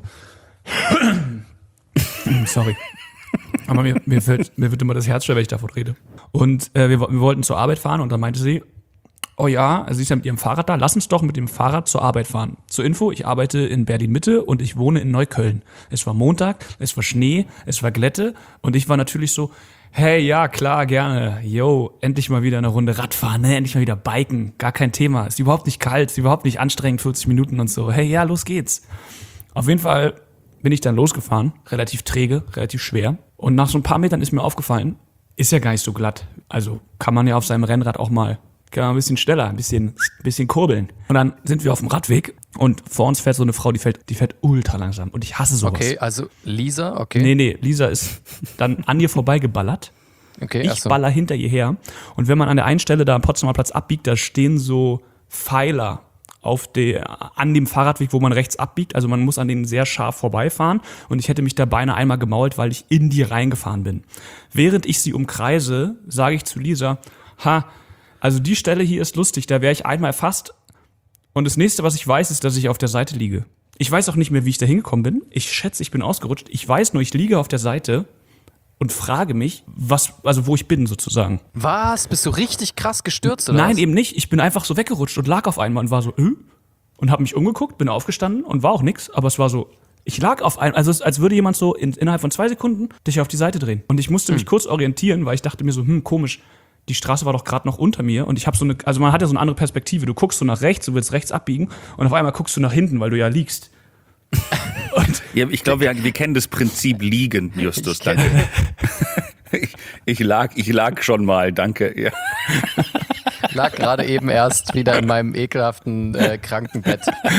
Sorry. Aber mir, mir, fällt, mir wird immer das Herz schwer, wenn ich davon rede. Und äh, wir, wir wollten zur Arbeit fahren und dann meinte sie, oh ja, also sie ist ja mit ihrem Fahrrad da, lass uns doch mit dem Fahrrad zur Arbeit fahren. Zur Info, ich arbeite in Berlin-Mitte und ich wohne in Neukölln. Es war Montag, es war Schnee, es war Glätte und ich war natürlich so, hey, ja, klar, gerne. Yo, endlich mal wieder eine Runde Radfahren, ne? Endlich mal wieder biken, gar kein Thema. Ist überhaupt nicht kalt, ist überhaupt nicht anstrengend, vierzig Minuten und so. Hey, ja, los geht's. Auf jeden Fall bin ich dann losgefahren, relativ träge, relativ schwer. Und nach so ein paar Metern ist mir aufgefallen, ist ja gar nicht so glatt. Also kann man ja auf seinem Rennrad auch mal, kann man ein bisschen schneller, ein bisschen, bisschen kurbeln. Und dann sind wir auf dem Radweg und vor uns fährt so eine Frau, die fährt, die fährt ultra langsam. Und ich hasse sowas. Okay, also Lisa, okay. Nee, nee, Lisa ist dann an ihr vorbeigeballert. Okay, ich ach so. baller hinter ihr her. Und wenn man an der einen Stelle da am Potsdamer Platz abbiegt, da stehen so Pfeiler auf der, an dem Fahrradweg, wo man rechts abbiegt. Also man muss an denen sehr scharf vorbeifahren. Und ich hätte mich da beinahe einmal gemault, weil ich in die reingefahren bin. Während ich sie umkreise, sage ich zu Lisa, ha, also die Stelle hier ist lustig, da wäre ich einmal fast. Und das nächste, was ich weiß, ist, dass ich auf der Seite liege. Ich weiß auch nicht mehr, wie ich da hingekommen bin. Ich schätze, ich bin ausgerutscht. Ich weiß nur, ich liege auf der Seite und frage mich, was, also wo ich bin sozusagen. Was? Bist du richtig krass gestürzt oder Nein, was? eben nicht. Ich bin einfach so weggerutscht und lag auf einmal und war so, äh? Und habe mich umgeguckt, bin aufgestanden und war auch nix. Aber es war so, ich lag auf einmal, also es, als würde jemand so in, innerhalb von zwei Sekunden dich auf die Seite drehen. Und ich musste mich kurz orientieren, weil ich dachte mir so, hm, komisch. Die Straße war doch gerade noch unter mir und ich habe so eine, also man hat ja so eine andere Perspektive. Du guckst so nach rechts, du willst rechts abbiegen und auf einmal guckst du nach hinten, weil du ja liegst. Und ja, ich glaube, wir, wir kennen das Prinzip liegen, Justus. Ich Danke. Ich, ich, lag, ich lag schon mal, danke. Ja. Lag gerade eben erst wieder in meinem ekelhaften äh, Krankenbett.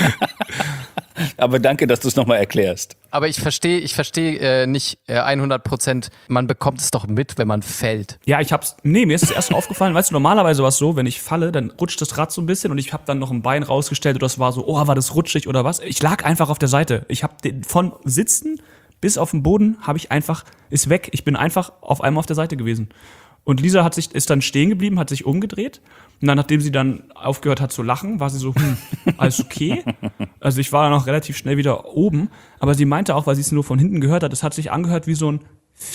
Aber danke, dass du es nochmal erklärst. Aber ich verstehe ich verstehe äh, nicht äh, hundert Prozent, man bekommt es doch mit, wenn man fällt. Ja, ich hab's, nee, mir ist es erst mal aufgefallen, weißt du, normalerweise war es so, wenn ich falle, dann rutscht das Rad so ein bisschen und ich habe dann noch ein Bein rausgestellt und das war so, oh, war das rutschig oder was? Ich lag einfach auf der Seite. Ich habe von Sitzen bis auf den Boden habe ich einfach, ist weg. Ich bin einfach auf einmal auf der Seite gewesen. Und Lisa hat sich, ist dann stehen geblieben, hat sich umgedreht. Und dann, nachdem sie dann aufgehört hat zu lachen, war sie so, hm, alles okay? Also ich war dann auch relativ schnell wieder oben. Aber sie meinte auch, weil sie es nur von hinten gehört hat, es hat sich angehört wie so ein,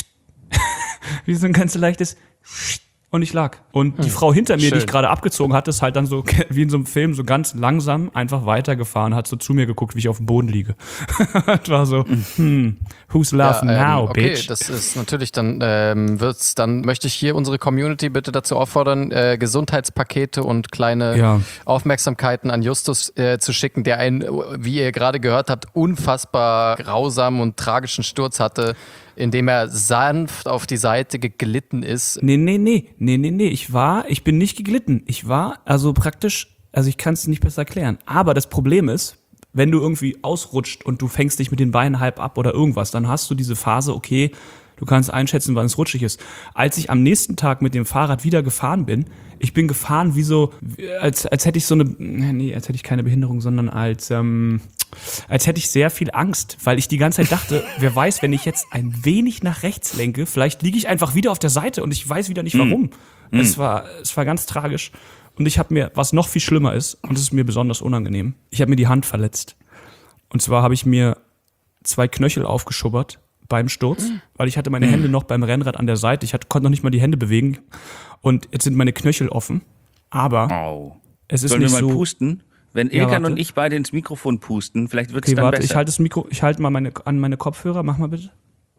wie so ein ganz leichtes, und ich lag. Und die Frau hinter mir, Schön. die ich gerade abgezogen hatte, ist halt dann so, wie in so einem Film, so ganz langsam einfach weitergefahren, hat so zu mir geguckt, wie ich auf dem Boden liege. Und war so, hm, who's laughing Ja, ähm, now, okay, bitch? das ist natürlich, dann ähm, wird's, dann möchte ich hier unsere Community bitte dazu auffordern, äh, Gesundheitspakete und kleine Ja. Aufmerksamkeiten an Justus äh, zu schicken, der einen, wie ihr gerade gehört habt, unfassbar grausamen und tragischen Sturz hatte, indem er sanft auf die Seite geglitten ist. Nee, nee, nee, nee, nee, nee, ich war, ich bin nicht geglitten. Ich war, also praktisch, also ich kann es nicht besser erklären. Aber das Problem ist, wenn du irgendwie ausrutscht und du fängst dich mit den Beinen halb ab oder irgendwas, dann hast du diese Phase, okay, du kannst einschätzen, wann es rutschig ist. Als ich am nächsten Tag mit dem Fahrrad wieder gefahren bin, ich bin gefahren wie so, als, als hätte ich so eine, nee, als hätte ich keine Behinderung, sondern als, ähm, als hätte ich sehr viel Angst, weil ich die ganze Zeit dachte, wer weiß, wenn ich jetzt ein wenig nach rechts lenke, vielleicht liege ich einfach wieder auf der Seite und ich weiß wieder nicht warum. Mm. Es war, es war ganz tragisch. Und ich habe mir, was noch viel schlimmer ist, und das ist mir besonders unangenehm, ich habe mir die Hand verletzt. Und zwar habe ich mir zwei Knöchel aufgeschubbert beim Sturz, weil ich hatte meine Hände noch beim Rennrad an der Seite. Ich hatte, konnte noch nicht mal die Hände bewegen. Und jetzt sind meine Knöchel offen. Aber Au. es ist Sollen wir nicht mal so. pusten? Wenn Ja, Ilkan warte. und ich beide ins Mikrofon pusten, vielleicht wird es Okay, dann warte, besser. ich halte das Mikro, ich halte mal meine, an meine Kopfhörer. Mach mal bitte.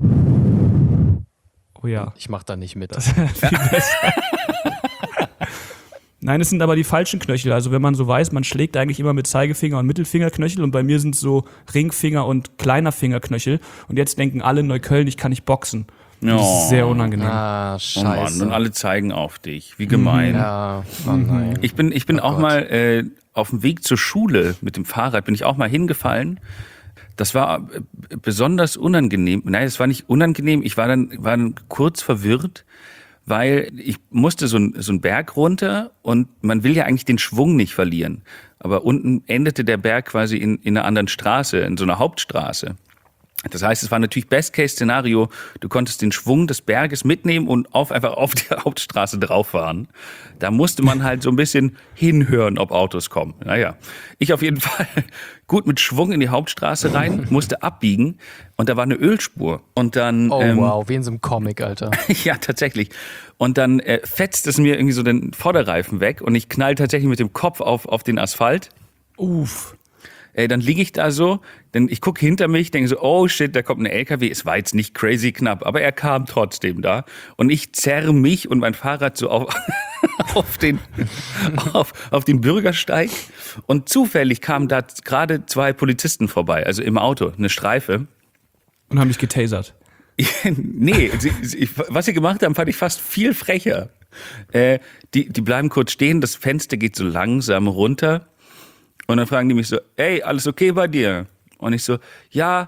Oh ja. Ich mach da nicht mit. Viel besser. Nein, es sind aber die falschen Knöchel. Also wenn man so weiß, man schlägt eigentlich immer mit Zeigefinger und Mittelfingerknöchel und bei mir sind es so Ringfinger und kleiner Fingerknöchel. Und jetzt denken alle in Neukölln, ich kann nicht boxen. Und das ist sehr unangenehm. Ah, Oh Mann, scheiße. und alle zeigen auf dich. Wie gemein. Ja, oh nein. Ich bin, ich bin Oh auch Gott. mal äh, auf dem Weg zur Schule mit dem Fahrrad, bin ich auch mal hingefallen. Das war äh, besonders unangenehm. Nein, es war nicht unangenehm. Ich war dann, war dann kurz verwirrt, weil ich musste so, ein, so einen Berg runter und man will ja eigentlich den Schwung nicht verlieren. Aber unten endete der Berg quasi in, in einer anderen Straße, in so einer Hauptstraße. Das heißt, es war natürlich Best-Case-Szenario. Du konntest den Schwung des Berges mitnehmen und auf, einfach auf die Hauptstraße drauf fahren. Da musste man halt so ein bisschen hinhören, ob Autos kommen. Naja, ich auf jeden Fall gut mit Schwung in die Hauptstraße rein, musste abbiegen und da war eine Ölspur. Und dann, Oh ähm, wow, wie in so einem Comic, Alter. ja, tatsächlich. Und dann äh, fetzt es mir irgendwie so den Vorderreifen weg und ich knall tatsächlich mit dem Kopf auf, auf den Asphalt. Uff. Ey, dann liege ich da so, denn ich gucke hinter mich, denke so, oh shit, da kommt ein L K W. Es war jetzt nicht crazy knapp, aber er kam trotzdem da. Und ich zerre mich und mein Fahrrad so auf, auf, den, auf, auf den Bürgersteig. Und zufällig kamen da gerade zwei Polizisten vorbei, also im Auto, eine Streife. Und haben mich getasert. Nee, sie, sie, was sie gemacht haben, fand ich fast viel frecher. Äh, die, die bleiben kurz stehen, das Fenster geht so langsam runter. Und dann fragen die mich so, ey, alles okay bei dir? Und ich so, ja,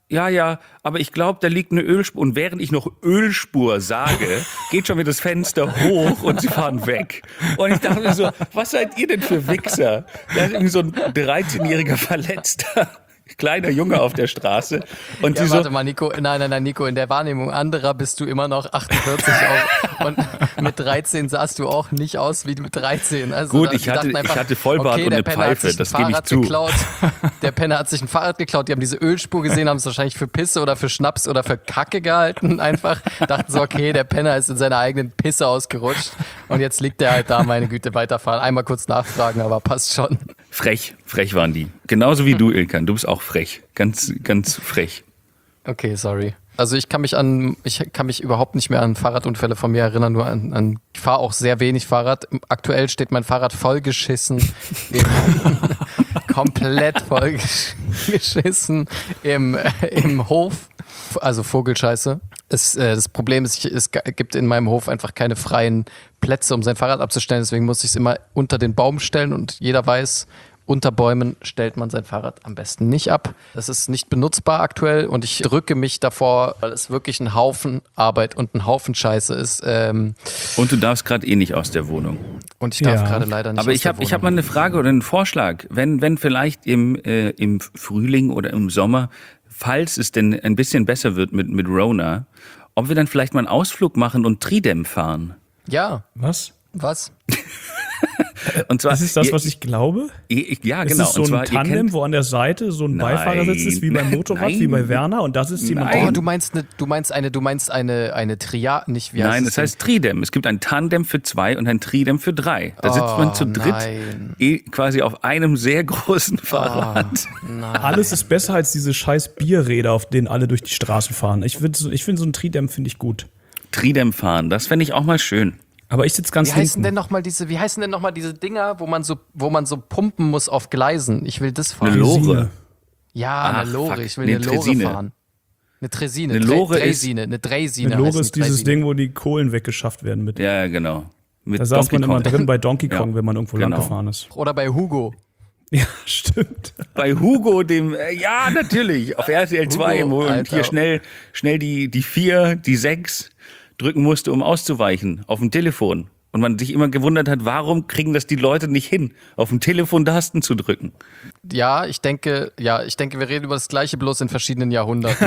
ja, ja, aber ich glaube, da liegt eine Ölspur. Und während ich noch Ölspur sage, geht schon wieder das Fenster hoch und sie fahren weg. Und ich dachte mir so, was seid ihr denn für Wichser? Da ist irgendwie so ein dreizehnjähriger Verletzter, kleiner Junge auf der Straße. Und Ja, sie warte so, mal, Nico, nein, nein, nein, Nico, in der Wahrnehmung anderer bist du immer noch achtundvierzig auch. Und mit dreizehn sahst du auch nicht aus wie mit dreizehn. Also Gut, da- ich die hatte- dachten einfach, ich hatte Vollbart okay, und der eine Penner hat Pfeife, sich ein das gebe ich Fahrrad zu. geklaut. Der Penner hat sich ein Fahrrad geklaut, die haben diese Ölspur gesehen, haben es wahrscheinlich für Pisse oder für Schnaps oder für Kacke gehalten. Einfach dachten so, okay, der Penner ist in seiner eigenen Pisse ausgerutscht und jetzt liegt der halt da, meine Güte, weiterfahren. Einmal kurz nachfragen, aber passt schon. frech, frech waren die. Genauso wie du, Ilkan, du bist auch frech. Ganz, ganz frech. Okay, sorry. Also ich kann mich an, ich kann mich überhaupt nicht mehr an Fahrradunfälle von mir erinnern, nur an, an ich fahre auch sehr wenig Fahrrad. Aktuell steht mein Fahrrad vollgeschissen, komplett vollgeschissen im, im Hof, also Vogelscheiße. Es, äh, das Problem ist, ich, es gibt in meinem Hof einfach keine freien Plätze, um sein Fahrrad abzustellen, deswegen muss ich es immer unter den Baum stellen und jeder weiß, unter Bäumen stellt man sein Fahrrad am besten nicht ab. Das ist nicht benutzbar aktuell und ich drücke mich davor, weil es wirklich ein Haufen Arbeit und ein Haufen Scheiße ist. Ähm, Und du darfst gerade eh nicht aus der Wohnung. und ich darf Ja. gerade leider nicht Aber aus ich der habe ich hab mal Wohnung. eine Frage oder einen Vorschlag. Wenn, wenn vielleicht im, äh, im Frühling oder im Sommer, falls es denn ein bisschen besser wird mit, mit Rona, ob wir dann vielleicht mal einen Ausflug machen und Tridem fahren. Ja, Was? was? Und zwar, Ist es das, ihr- was ich glaube? ihr- ja, Ist genau. es so Und zwar, ein ihr Tandem, kennt- wo an der Seite so ein Nein. Beifahrersitz ist, wie beim Motorrad, Nein. wie bei Werner und das ist jemand Nein. Oh, du meinst eine, du meinst eine, du meinst eine, eine Tria, nicht wie heißt Nein, es das heißt Tridem. Es gibt ein Tandem für zwei und ein Tridem für drei. Da sitzt man Oh, zu dritt nein. eh quasi auf einem sehr großen Fahrrad. Nein. Alles ist besser als diese scheiß Bierräder, auf denen alle durch die Straßen fahren. Ich finde so, ich find so ein Tridem finde ich gut. Tridem fahren, das fände ich auch mal schön. Aber ich sitze ganz Wie heißen hinten. denn noch mal diese, wie heißen denn noch mal diese Dinger, wo man so, wo man so pumpen muss auf Gleisen? Ich will das fahren. Eine Lore. Tresine. Ja, Ach, eine Lore. fuck. Ich will Nee, eine Lore Tresine. fahren. Eine Tresine. Eine Dre- Lore ist- Draisine. Eine Draisine. Eine Lore heißt ist dieses Draisine. Ding, wo die Kohlen weggeschafft werden mit. Ja, genau. Mit Da saß Donkey man immer Kong. drin bei Donkey Kong, Ja, wenn man irgendwo genau. lang gefahren ist. Oder bei Hugo. Ja, stimmt. Bei Hugo, dem, äh, ja, natürlich, auf R T L zwei, Hugo, wo man Alter. hier schnell, schnell die, die vier, die sechs drücken musste, um auszuweichen, auf dem Telefon. Und man sich immer gewundert hat, warum kriegen das die Leute nicht hin, auf dem Telefon Tasten zu drücken. Ja, ich denke, ja, ich denke, wir reden über das Gleiche, bloß in verschiedenen Jahrhunderten.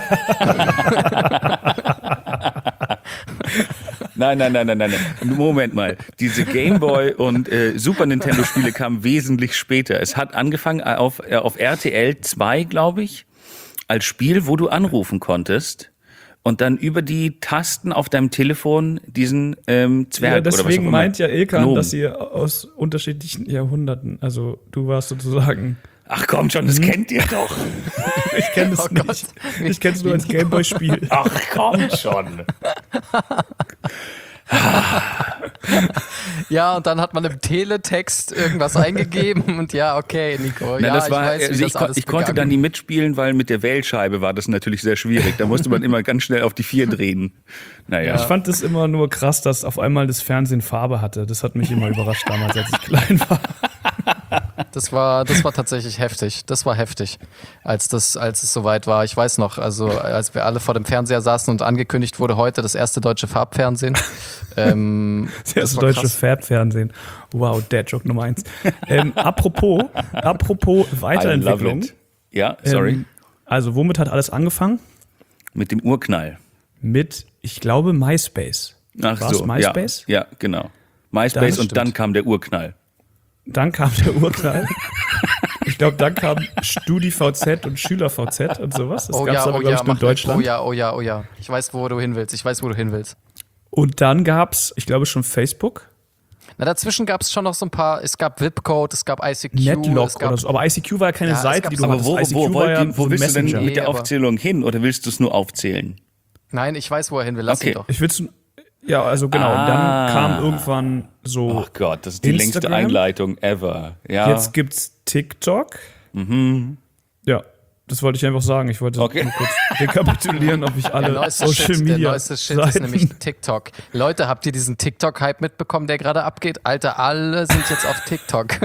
Nein, nein, nein, nein, nein, nein. Moment mal. Diese Gameboy und äh, Super Nintendo Spiele kamen wesentlich später. Es hat angefangen auf, äh, auf R T L zwei, glaube ich, als Spiel, wo du anrufen konntest und dann über die Tasten auf deinem Telefon diesen ähm, Zwerg Ja, oder was auch deswegen immer. meint ja Ilkan, Gnom. dass ihr aus unterschiedlichen Jahrhunderten, also du warst sozusagen, Ach komm schon, das kennt ihr doch. ich kenne es Oh Gott. nicht. Ich kenne es nur als Gameboy-Spiel. Ach komm schon. Ja, und dann hat man im Teletext irgendwas eingegeben und ja, okay, Nico. Na, ja, das war, ich weiß, wie also das ich, ko- alles ich konnte dann begangen. nie mitspielen, weil mit der Wählscheibe war das natürlich sehr schwierig. Da musste man immer ganz schnell auf die vier drehen. Naja. Ich fand es immer nur krass, dass auf einmal das Fernsehen Farbe hatte. Das hat mich immer überrascht damals, als ich klein war. Das war, das war tatsächlich heftig. Das war heftig, als das, als es soweit war. Ich weiß noch, also als wir alle vor dem Fernseher saßen und angekündigt wurde heute das erste deutsche Farbfernsehen. Ähm, Das erste war deutsche krass. Fab-Fernsehen. Wow, Dad-Joke Nummer eins. ähm, apropos, apropos Weiterentwicklung. I love it. Ja, sorry. Ähm, also womit hat alles angefangen? Mit dem Urknall. Mit, ich glaube, MySpace. Ach War's so. MySpace? Ja, ja, genau. MySpace Das und dann stimmt. kam der Urknall. Dann kam der Urknall. Ich glaube, dann kam StudiVZ und SchülerVZ und sowas. Das Oh gab's ja, aber, oh glaube ja, ich, nur mach in Deutschland. Oh ja, oh ja, oh ja. Ich weiß, wo du hin willst. Ich weiß, wo du hin willst. Und dann gab's, ich glaube, schon Facebook, Na, dazwischen gab es schon noch so ein paar. Es gab Vipcode, es gab I C Q. es Netlock gab, oder so. Aber I C Q war ja keine Ja, es Seite, gab- die du aber hattest. wo, I C Q wo, war wollt ja ihr, wo so willst du denn Messenger. mit der Nee, aber- Aufzählung hin oder willst du es nur aufzählen? Nein, ich weiß, wo er hin will. Lass Okay. ihn doch. Ich will's, ja, also genau. Ah. Dann kam irgendwann so, Ach Gott, das ist die längste Instagram? Einleitung ever. Ja. jetzt gibt's TikTok. Mhm. Ja. Das wollte ich einfach sagen. Ich wollte Okay. nur kurz rekapitulieren, ob ich Der alle neueste Social Shit, Media der neueste Shit ist Seiten- nämlich TikTok. Leute, habt ihr diesen TikTok-Hype mitbekommen, der gerade abgeht? Alter, alle sind jetzt auf TikTok.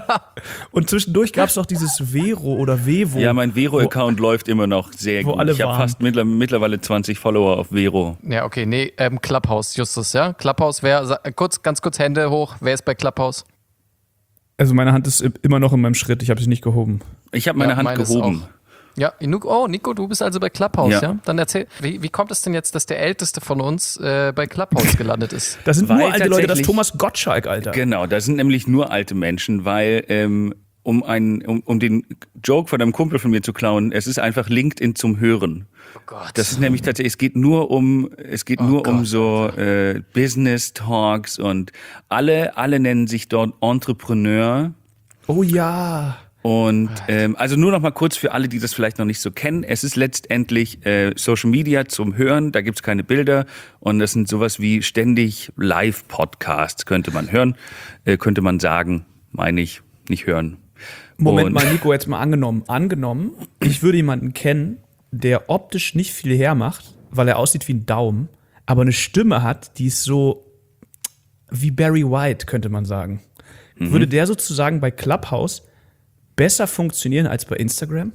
Und zwischendurch gab es doch dieses Vero oder Vevo. Ja, mein Vero-Account läuft immer noch sehr wo gut. alle Ich habe waren. fast mittler- mittlerweile zwanzig Follower auf Vero. Ja, okay, nee, ähm, Clubhouse, Justus, ja? Clubhouse, wer, sa- kurz, ganz kurz Hände hoch, wer ist bei Clubhouse? Also meine Hand ist immer noch in meinem Schritt. Ich habe sie nicht gehoben. Ich habe meine Ja, Hand meines gehoben. auch. Ja, Nico, oh, Nico, du bist also bei Clubhouse, ja? Ja. Dann erzähl, wie, wie kommt es denn jetzt, dass der Älteste von uns äh, bei Clubhouse gelandet ist? Das sind Weil nur alte Leute, das ist tatsächlich- Thomas Gottschalk, Alter. Genau, da sind nämlich nur alte Menschen, weil ähm, um, ein, um, um den Joke von einem Kumpel von mir zu klauen, es ist einfach LinkedIn zum Hören. Oh Gott. Das ist nämlich tatsächlich, es geht nur um, es geht Oh nur um Gott, so äh, Business Talks und alle, alle nennen sich dort Entrepreneur. Oh ja. Und ähm, also nur noch mal kurz für alle, die das vielleicht noch nicht so kennen. Es ist letztendlich äh, Social Media zum Hören, da gibt's keine Bilder und das sind sowas wie ständig Live-Podcasts, könnte man hören, äh, könnte man sagen, meine ich, nicht hören. Moment Und- mal, Nico, jetzt mal angenommen. Angenommen, ich würde jemanden kennen, der optisch nicht viel hermacht, weil er aussieht wie ein Daumen, aber eine Stimme hat, die ist so wie Barry White, könnte man sagen. Mhm. Würde der sozusagen bei Clubhouse besser funktionieren als bei Instagram?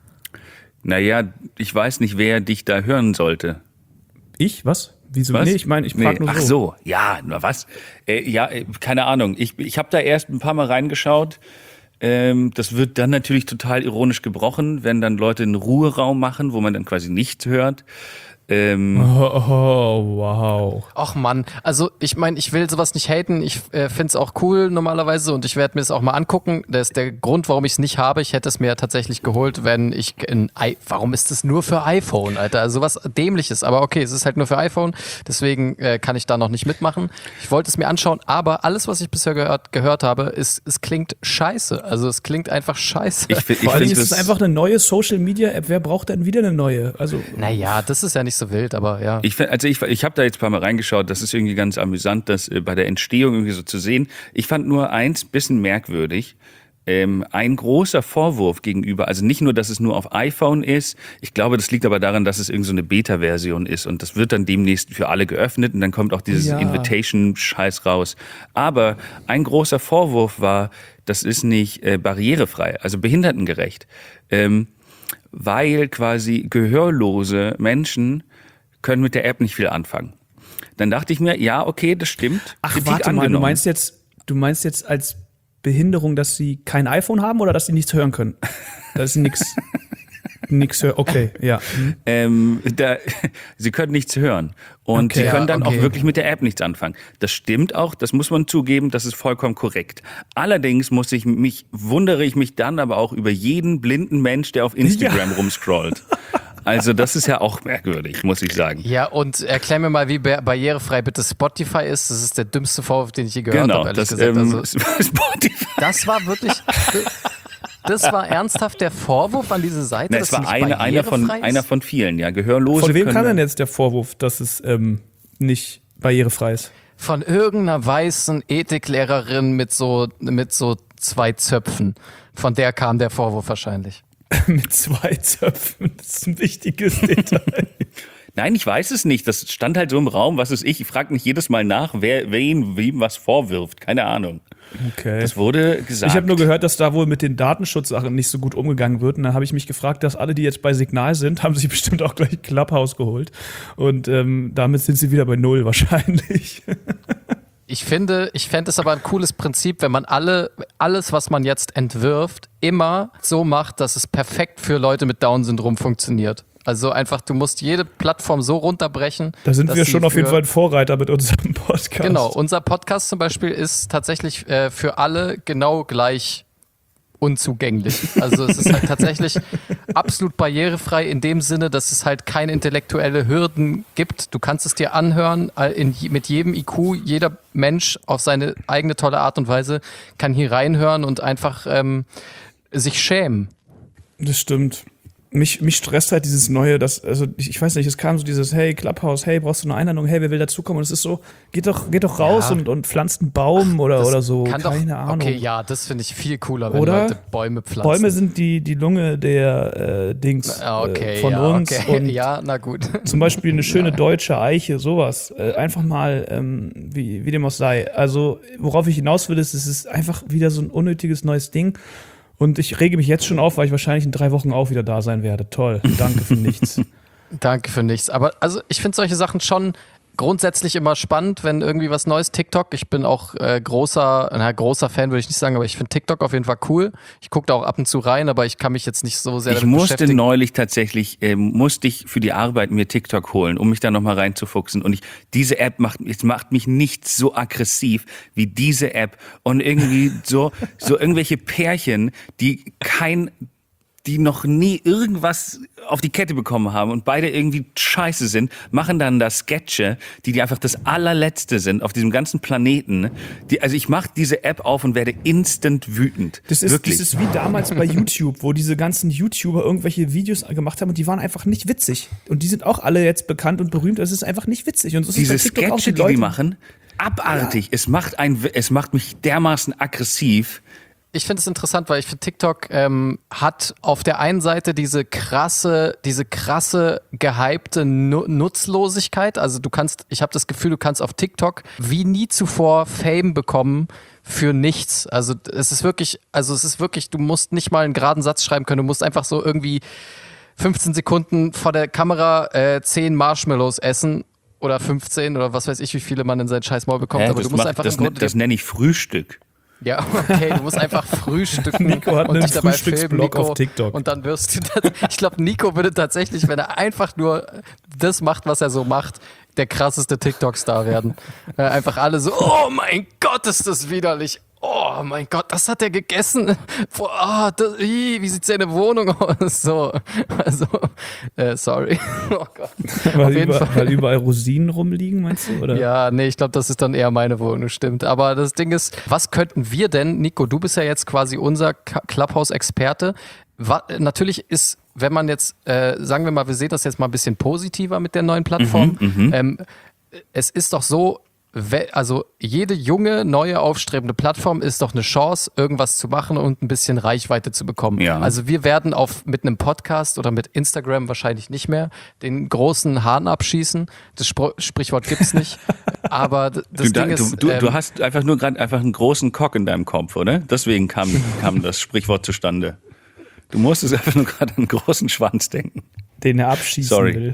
Naja, ich weiß nicht, wer dich da hören sollte. Ich? Was? Wieso? Was? Nee, ich meine, ich frage Nee, nur ach so. so, ja, na was? Äh, ja, äh, keine Ahnung. Ich, ich habe da erst ein paar Mal reingeschaut. Ähm, das wird dann natürlich total ironisch gebrochen, wenn dann Leute einen Ruheraum machen, wo man dann quasi nichts hört. Ähm, Oh, oh, wow. Ach Mann, also ich meine, ich will sowas nicht haten, ich äh, finde es auch cool normalerweise und ich werde mir das auch mal angucken. Das ist der Grund, warum ich es nicht habe. Ich hätte es mir tatsächlich geholt, wenn ich ein I- warum ist es nur für iPhone, Alter? Also was Dämliches, aber okay, es ist halt nur für iPhone, deswegen äh, kann ich da noch nicht mitmachen. Ich wollte es mir anschauen, aber alles, was ich bisher gehört, gehört habe, ist, es klingt scheiße. Also es klingt einfach scheiße. ich fi- ich Vor allem finde ist es das einfach eine neue Social-Media-App. Wer braucht denn wieder eine neue? Also, Naja, das ist ja nicht so wild, aber ja. Ich find, also ich, ich habe da jetzt ein paar Mal reingeschaut, das ist irgendwie ganz amüsant, das äh, bei der Entstehung irgendwie so zu sehen. Ich fand nur eins bisschen merkwürdig. Ähm, ein großer Vorwurf gegenüber, also nicht nur, dass es nur auf iPhone ist, ich glaube, das liegt aber daran, dass es irgend so eine Beta-Version ist und das wird dann demnächst für alle geöffnet und dann kommt auch dieses Ja. Invitation-Scheiß raus. Aber ein großer Vorwurf war, das ist nicht äh, barrierefrei, also behindertengerecht, ähm, weil quasi gehörlose Menschen können mit der App nicht viel anfangen. Dann dachte ich mir, ja, okay, das stimmt. ach, Kritik warte mal, du angenommen. meinst jetzt, du meinst jetzt als Behinderung, dass sie kein iPhone haben oder dass sie nichts hören können? Dass sie nichts nix hören. Okay, ja. Hm. Ähm, da, sie können nichts hören. Und Okay, sie können ja, dann okay. auch wirklich mit der App nichts anfangen. Das stimmt auch, das muss man zugeben, das ist vollkommen korrekt. Allerdings muss ich mich, wundere ich mich dann aber auch über jeden blinden Mensch, der auf Instagram rumscrollt. Also das ist ja auch merkwürdig, muss ich sagen. Ja, und erklär mir mal, wie bar- barrierefrei bitte Spotify ist. Das ist der dümmste Vorwurf, den ich je gehört Genau, habe, ehrlich das gesagt. ähm, Also, Spotify. das war wirklich. Das war ernsthaft der Vorwurf an diese Seite. Na, dass es war sie nicht eine, einer, von, barrierefrei ist? einer von vielen, ja. Gehörlose Von wem können kam dann- denn jetzt der Vorwurf, dass es ähm, nicht barrierefrei ist? Von irgendeiner weißen Ethiklehrerin mit so, mit so zwei Zöpfen. Von der kam der Vorwurf wahrscheinlich. Mit zwei Zöpfen. Das ist ein wichtiges Detail. Nein, ich weiß es nicht. Das stand halt so im Raum, was ist ich. Ich frage mich jedes Mal nach, wer wen wem was vorwirft. Keine Ahnung. Okay. Das wurde gesagt. Ich habe nur gehört, dass da wohl mit den Datenschutzsachen nicht so gut umgegangen wird. Und dann habe ich mich gefragt, dass alle, die jetzt bei Signal sind, haben sich bestimmt auch gleich Clubhouse geholt. Und ähm, damit sind sie wieder bei Null wahrscheinlich. Ich finde, ich fände es aber ein cooles Prinzip, wenn man alle, alles, was man jetzt entwirft, immer so macht, dass es perfekt für Leute mit Down-Syndrom funktioniert. Also einfach, du musst jede Plattform so runterbrechen. Da sind dass wir sie schon auf jeden für- Fall ein Vorreiter mit unserem Podcast. Genau, unser Podcast zum Beispiel ist tatsächlich äh, für alle genau gleich unzugänglich. Also es ist halt tatsächlich absolut barrierefrei in dem Sinne, dass es halt keine intellektuelle Hürden gibt. Du kannst es dir anhören, äh, in, mit jedem I Q, jeder Mensch auf seine eigene tolle Art und Weise kann hier reinhören und einfach ähm, sich schämen. Das stimmt. mich, mich stresst halt dieses neue, das, also ich, ich weiß nicht, es kam so dieses, hey, Clubhouse, hey, brauchst du eine Einladung, hey, wer will dazukommen? Und es ist so, geht doch, geht doch raus Ja. und, und pflanzt einen Baum oder, Das oder so, kann keine doch, Ahnung. Okay, ja, das finde ich viel cooler, wenn Oder? Leute Bäume pflanzen. Bäume sind die, die Lunge der äh, Dings Ah, okay, äh, von ja, uns. okay. Und Ja, na gut. zum Beispiel eine schöne deutsche Eiche, sowas. Äh, einfach mal, ähm, wie, wie dem auch sei. Also, worauf ich hinaus will, ist, es ist einfach wieder so ein unnötiges neues Ding. Und ich rege mich jetzt schon auf, weil ich wahrscheinlich in drei Wochen auch wieder da sein werde. Toll, danke für nichts. Danke für nichts. Aber also ich finde solche Sachen schon grundsätzlich immer spannend, wenn irgendwie was Neues, TikTok, ich bin auch äh, großer, na, großer Fan würde ich nicht sagen, aber ich finde TikTok auf jeden Fall cool. Ich gucke da auch ab und zu rein, aber ich kann mich jetzt nicht so sehr Ich damit musste beschäftigen. neulich tatsächlich, äh, musste ich für die Arbeit mir TikTok holen, um mich da nochmal reinzufuchsen. Und ich, diese App macht, es macht mich nicht so aggressiv wie diese App. Und irgendwie so, so irgendwelche Pärchen, die kein, die noch nie irgendwas auf die Kette bekommen haben und beide irgendwie scheiße sind, machen dann da Sketche, die, die einfach das allerletzte sind auf diesem ganzen Planeten. Die, also ich mache diese App auf und werde instant wütend. Das ist, Wirklich. das ist wie damals bei YouTube, wo diese ganzen YouTuber irgendwelche Videos gemacht haben und die waren einfach nicht witzig. Und die sind auch alle jetzt bekannt und berühmt. Es ist einfach nicht witzig. Und so ist es Diese bei TikTok auch, Sketche, die Leute, die machen, abartig. Es macht ein, es macht mich dermaßen aggressiv. Ich finde es interessant, weil ich finde, TikTok ähm, hat auf der einen Seite diese krasse, diese krasse gehypte Nu- Nutzlosigkeit. Also du kannst, ich habe das Gefühl, du kannst auf TikTok wie nie zuvor Fame bekommen für nichts. Also es ist wirklich, also es ist wirklich, du musst nicht mal einen geraden Satz schreiben können. Du musst einfach so irgendwie fünfzehn Sekunden vor der Kamera äh, zehn Marshmallows essen oder fünfzehn oder was weiß ich, wie viele man in sein scheiß Maul bekommt. Hä, Aber das du musst macht- einfach das, im Grunde das nenne ich Frühstück. ja, okay, du musst einfach frühstücken Nico hat und einen dich dabei Frühstücksblog filmen, Nico, auf TikTok. und dann wirst du, das, ich glaube, Nico würde tatsächlich, wenn er einfach nur das macht, was er so macht, der krasseste TikTok-Star werden. Äh, einfach alle so, oh mein Gott, ist das widerlich. Oh mein Gott, das hat er gegessen. Boah, ah, das, ih, wie sieht seine Wohnung aus? So, also, äh, sorry. Oh Gott. weil, Auf jeden über, Fall. weil überall Rosinen rumliegen, meinst du? Oder? Ja, nee, ich glaube, das ist dann eher meine Wohnung, stimmt. Aber das Ding ist, was könnten wir denn, Nico, du bist ja jetzt quasi unser K- Clubhouse-Experte. Wa- natürlich ist, wenn man jetzt, äh, sagen wir mal, wir sehen das jetzt mal ein bisschen positiver mit der neuen Plattform. ähm, es ist doch so, we- also jede junge, neue, aufstrebende Plattform ist doch eine Chance, irgendwas zu machen und ein bisschen Reichweite zu bekommen. Ja. Also wir werden auf mit einem Podcast oder mit Instagram wahrscheinlich nicht mehr den großen Hahn abschießen. Das Spr- Sprichwort gibt's nicht. Aber d- das Du, da, Ding ist, du, du, ähm, du hast einfach nur gerade einfach einen großen Cock in deinem Kopf, oder? Deswegen kam, kam das Sprichwort zustande. Du musstest einfach nur gerade an einen großen Schwanz denken. Den er abschießen Sorry. will.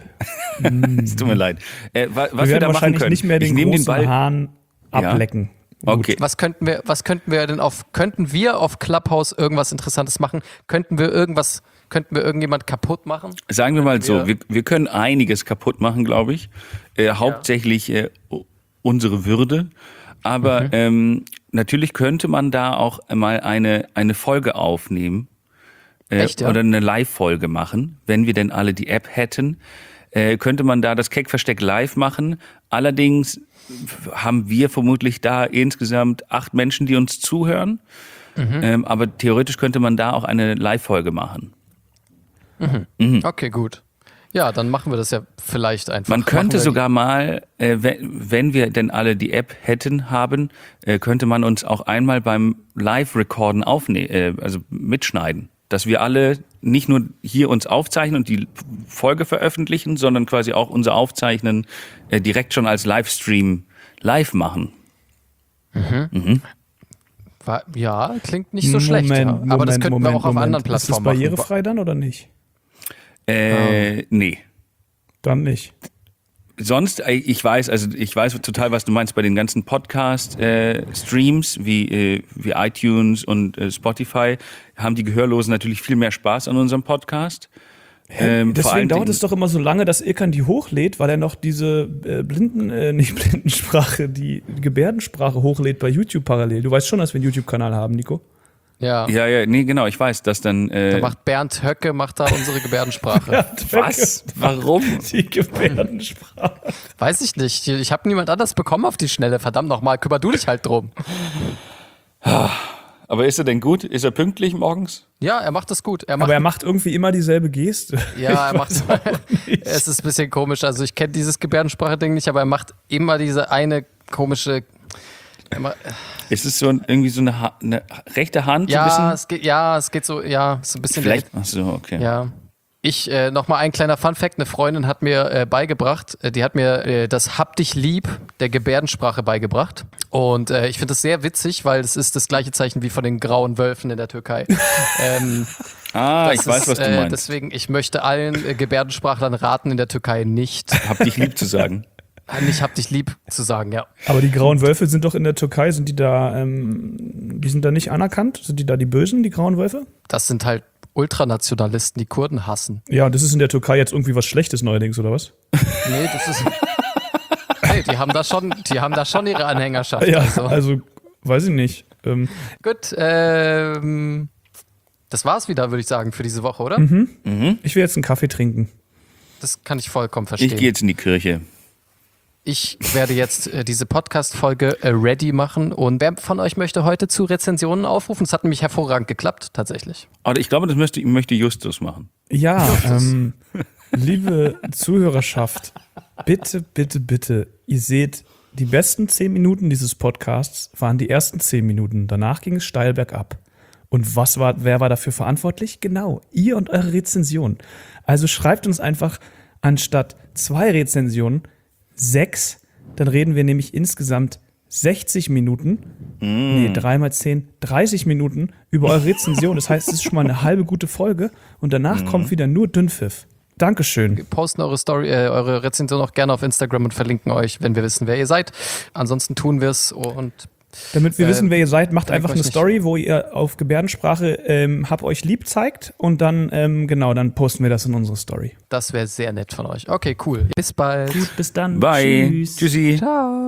Es tut mir leid. Äh, wa- was Wir wir, werden da machen wahrscheinlich können, nicht mehr ich den nehme den großen Ball. Hahn ablecken. Okay. was könnten wir, was könnten wir denn auf, könnten wir auf Clubhouse irgendwas Interessantes machen? Könnten wir irgendwas, könnten wir irgendjemand kaputt machen? Sagen wir mal so, wir- wir, wir können einiges kaputt machen, glaube ich. Äh, hauptsächlich äh, unsere Würde. Aber Mhm. ähm, natürlich könnte man da auch mal eine, eine Folge aufnehmen. Äh, Echt, ja? Oder eine Live-Folge machen, wenn wir denn alle die App hätten. Äh, könnte man da das Keck-Versteck live machen. Allerdings haben wir vermutlich da insgesamt acht Menschen, die uns zuhören. Mhm. Ähm, aber theoretisch könnte man da auch eine Live-Folge machen. Okay, gut. Ja, dann machen wir das ja vielleicht einfach. Man könnte Machen wir sogar mal, äh, wenn, wenn wir denn alle die App hätten, haben, äh, könnte man uns auch einmal beim Live-Recorden aufnehmen, äh, also mitschneiden. Dass wir alle nicht nur hier uns aufzeichnen und die Folge veröffentlichen, sondern quasi auch unser Aufzeichnen äh, direkt schon als Livestream live machen. War- Ja, klingt nicht so schlecht. Ja. Aber das könnten wir auch auf anderen Plattformen Ist das machen. barrierefrei dann oder nicht? Äh, nee. Dann nicht. Sonst, äh, ich weiß, also ich weiß total, was du meinst bei den ganzen Podcast-Streams wie, äh, wie iTunes und äh, Spotify, haben die Gehörlosen natürlich viel mehr Spaß an unserem Podcast. Ähm, vor Deswegen allen dauert Dingen- es doch immer so lange, dass Ilkan die hochlädt, weil er noch diese äh, Blinden, äh, nicht Blindensprache, die Gebärdensprache hochlädt bei YouTube parallel. Du weißt schon, dass wir einen YouTube-Kanal haben, Nico. Ja. Ja, ja, nee, genau, ich weiß, dass dann. Da Äh, macht Bernd Höcke macht da unsere Gebärdensprache. was? Warum? Die Gebärdensprache. Weiß ich nicht. Ich habe niemand anders bekommen auf die Schnelle. Verdammt nochmal, kümmer du dich halt drum. Aber ist er denn gut? Ist er pünktlich morgens? Ja, er macht das gut. Er macht, Aber er macht irgendwie immer dieselbe Geste. ja, er macht es ist ein bisschen komisch. Also ich kenne dieses Gebärdensprache-Ding nicht, aber er macht immer diese eine komische. Immer, Ist es so ein, irgendwie so eine, ha- eine rechte Hand? so ein ja, bisschen? es geht, ja, es geht so, ja, so ein bisschen. Vielleicht. Ach so, okay. Ja. Ich, äh, nochmal ein kleiner Funfact, eine Freundin hat mir äh, beigebracht, äh, die hat mir äh, das Hab dich lieb der Gebärdensprache beigebracht. Und äh, ich finde das sehr witzig, weil es ist das gleiche Zeichen wie von den grauen Wölfen in der Türkei. ähm, Ah, das ich weiß, ist, was du äh, meinst. Deswegen, ich möchte allen äh, Gebärdensprachlern raten, in der Türkei nicht, Hab dich lieb zu sagen. nicht Hab dich lieb zu sagen, ja. Aber die grauen Wölfe sind doch in der Türkei, sind die da, ähm, die sind da nicht anerkannt? Sind die da die Bösen, die grauen Wölfe? Das sind halt Ultranationalisten, die Kurden hassen. Ja, das ist in der Türkei jetzt irgendwie was Schlechtes neuerdings, oder was? Nee, das ist. Nee, die haben da schon, die haben da schon ihre Anhängerschaft. Ja, also. also, weiß ich nicht. Ähm, Gut, ähm, das war's wieder, würde ich sagen, für diese Woche, oder? ich will jetzt einen Kaffee trinken. Das kann ich vollkommen verstehen. Ich gehe jetzt in die Kirche. Ich werde jetzt äh, diese Podcast-Folge äh, ready machen und wer von euch möchte heute zu Rezensionen aufrufen? Es hat nämlich hervorragend geklappt, tatsächlich. Aber ich glaube, das möchte, möchte Justus machen. Ja, ähm, liebe Zuhörerschaft, bitte, bitte, bitte, ihr seht, die besten zehn Minuten dieses Podcasts waren die ersten zehn Minuten. Danach ging es steil bergab. Und was war, wer war dafür verantwortlich? Genau, ihr und eure Rezension. Also schreibt uns einfach anstatt zwei Rezensionen sechs, dann reden wir nämlich insgesamt sechzig Minuten, mm. nee, drei mal zehn, dreißig Minuten über eure Rezension. Das heißt, es ist schon mal eine halbe gute Folge und danach mm. kommt wieder nur Dünnpfiff. Dankeschön. Wir posten eure Story, äh, eure Rezension auch gerne auf Instagram und verlinken euch, wenn wir wissen, wer ihr seid. Ansonsten tun wir es und Damit wir Äh, wissen, wer ihr seid, macht einfach euch eine nicht. Story, wo ihr auf Gebärdensprache ähm, hab euch lieb zeigt und dann, ähm, genau, dann posten wir das in unsere Story. das wäre sehr nett von euch. Okay, cool. Bis bald. Bis dann. Bye. Tschüss. Tschüssi. Ciao.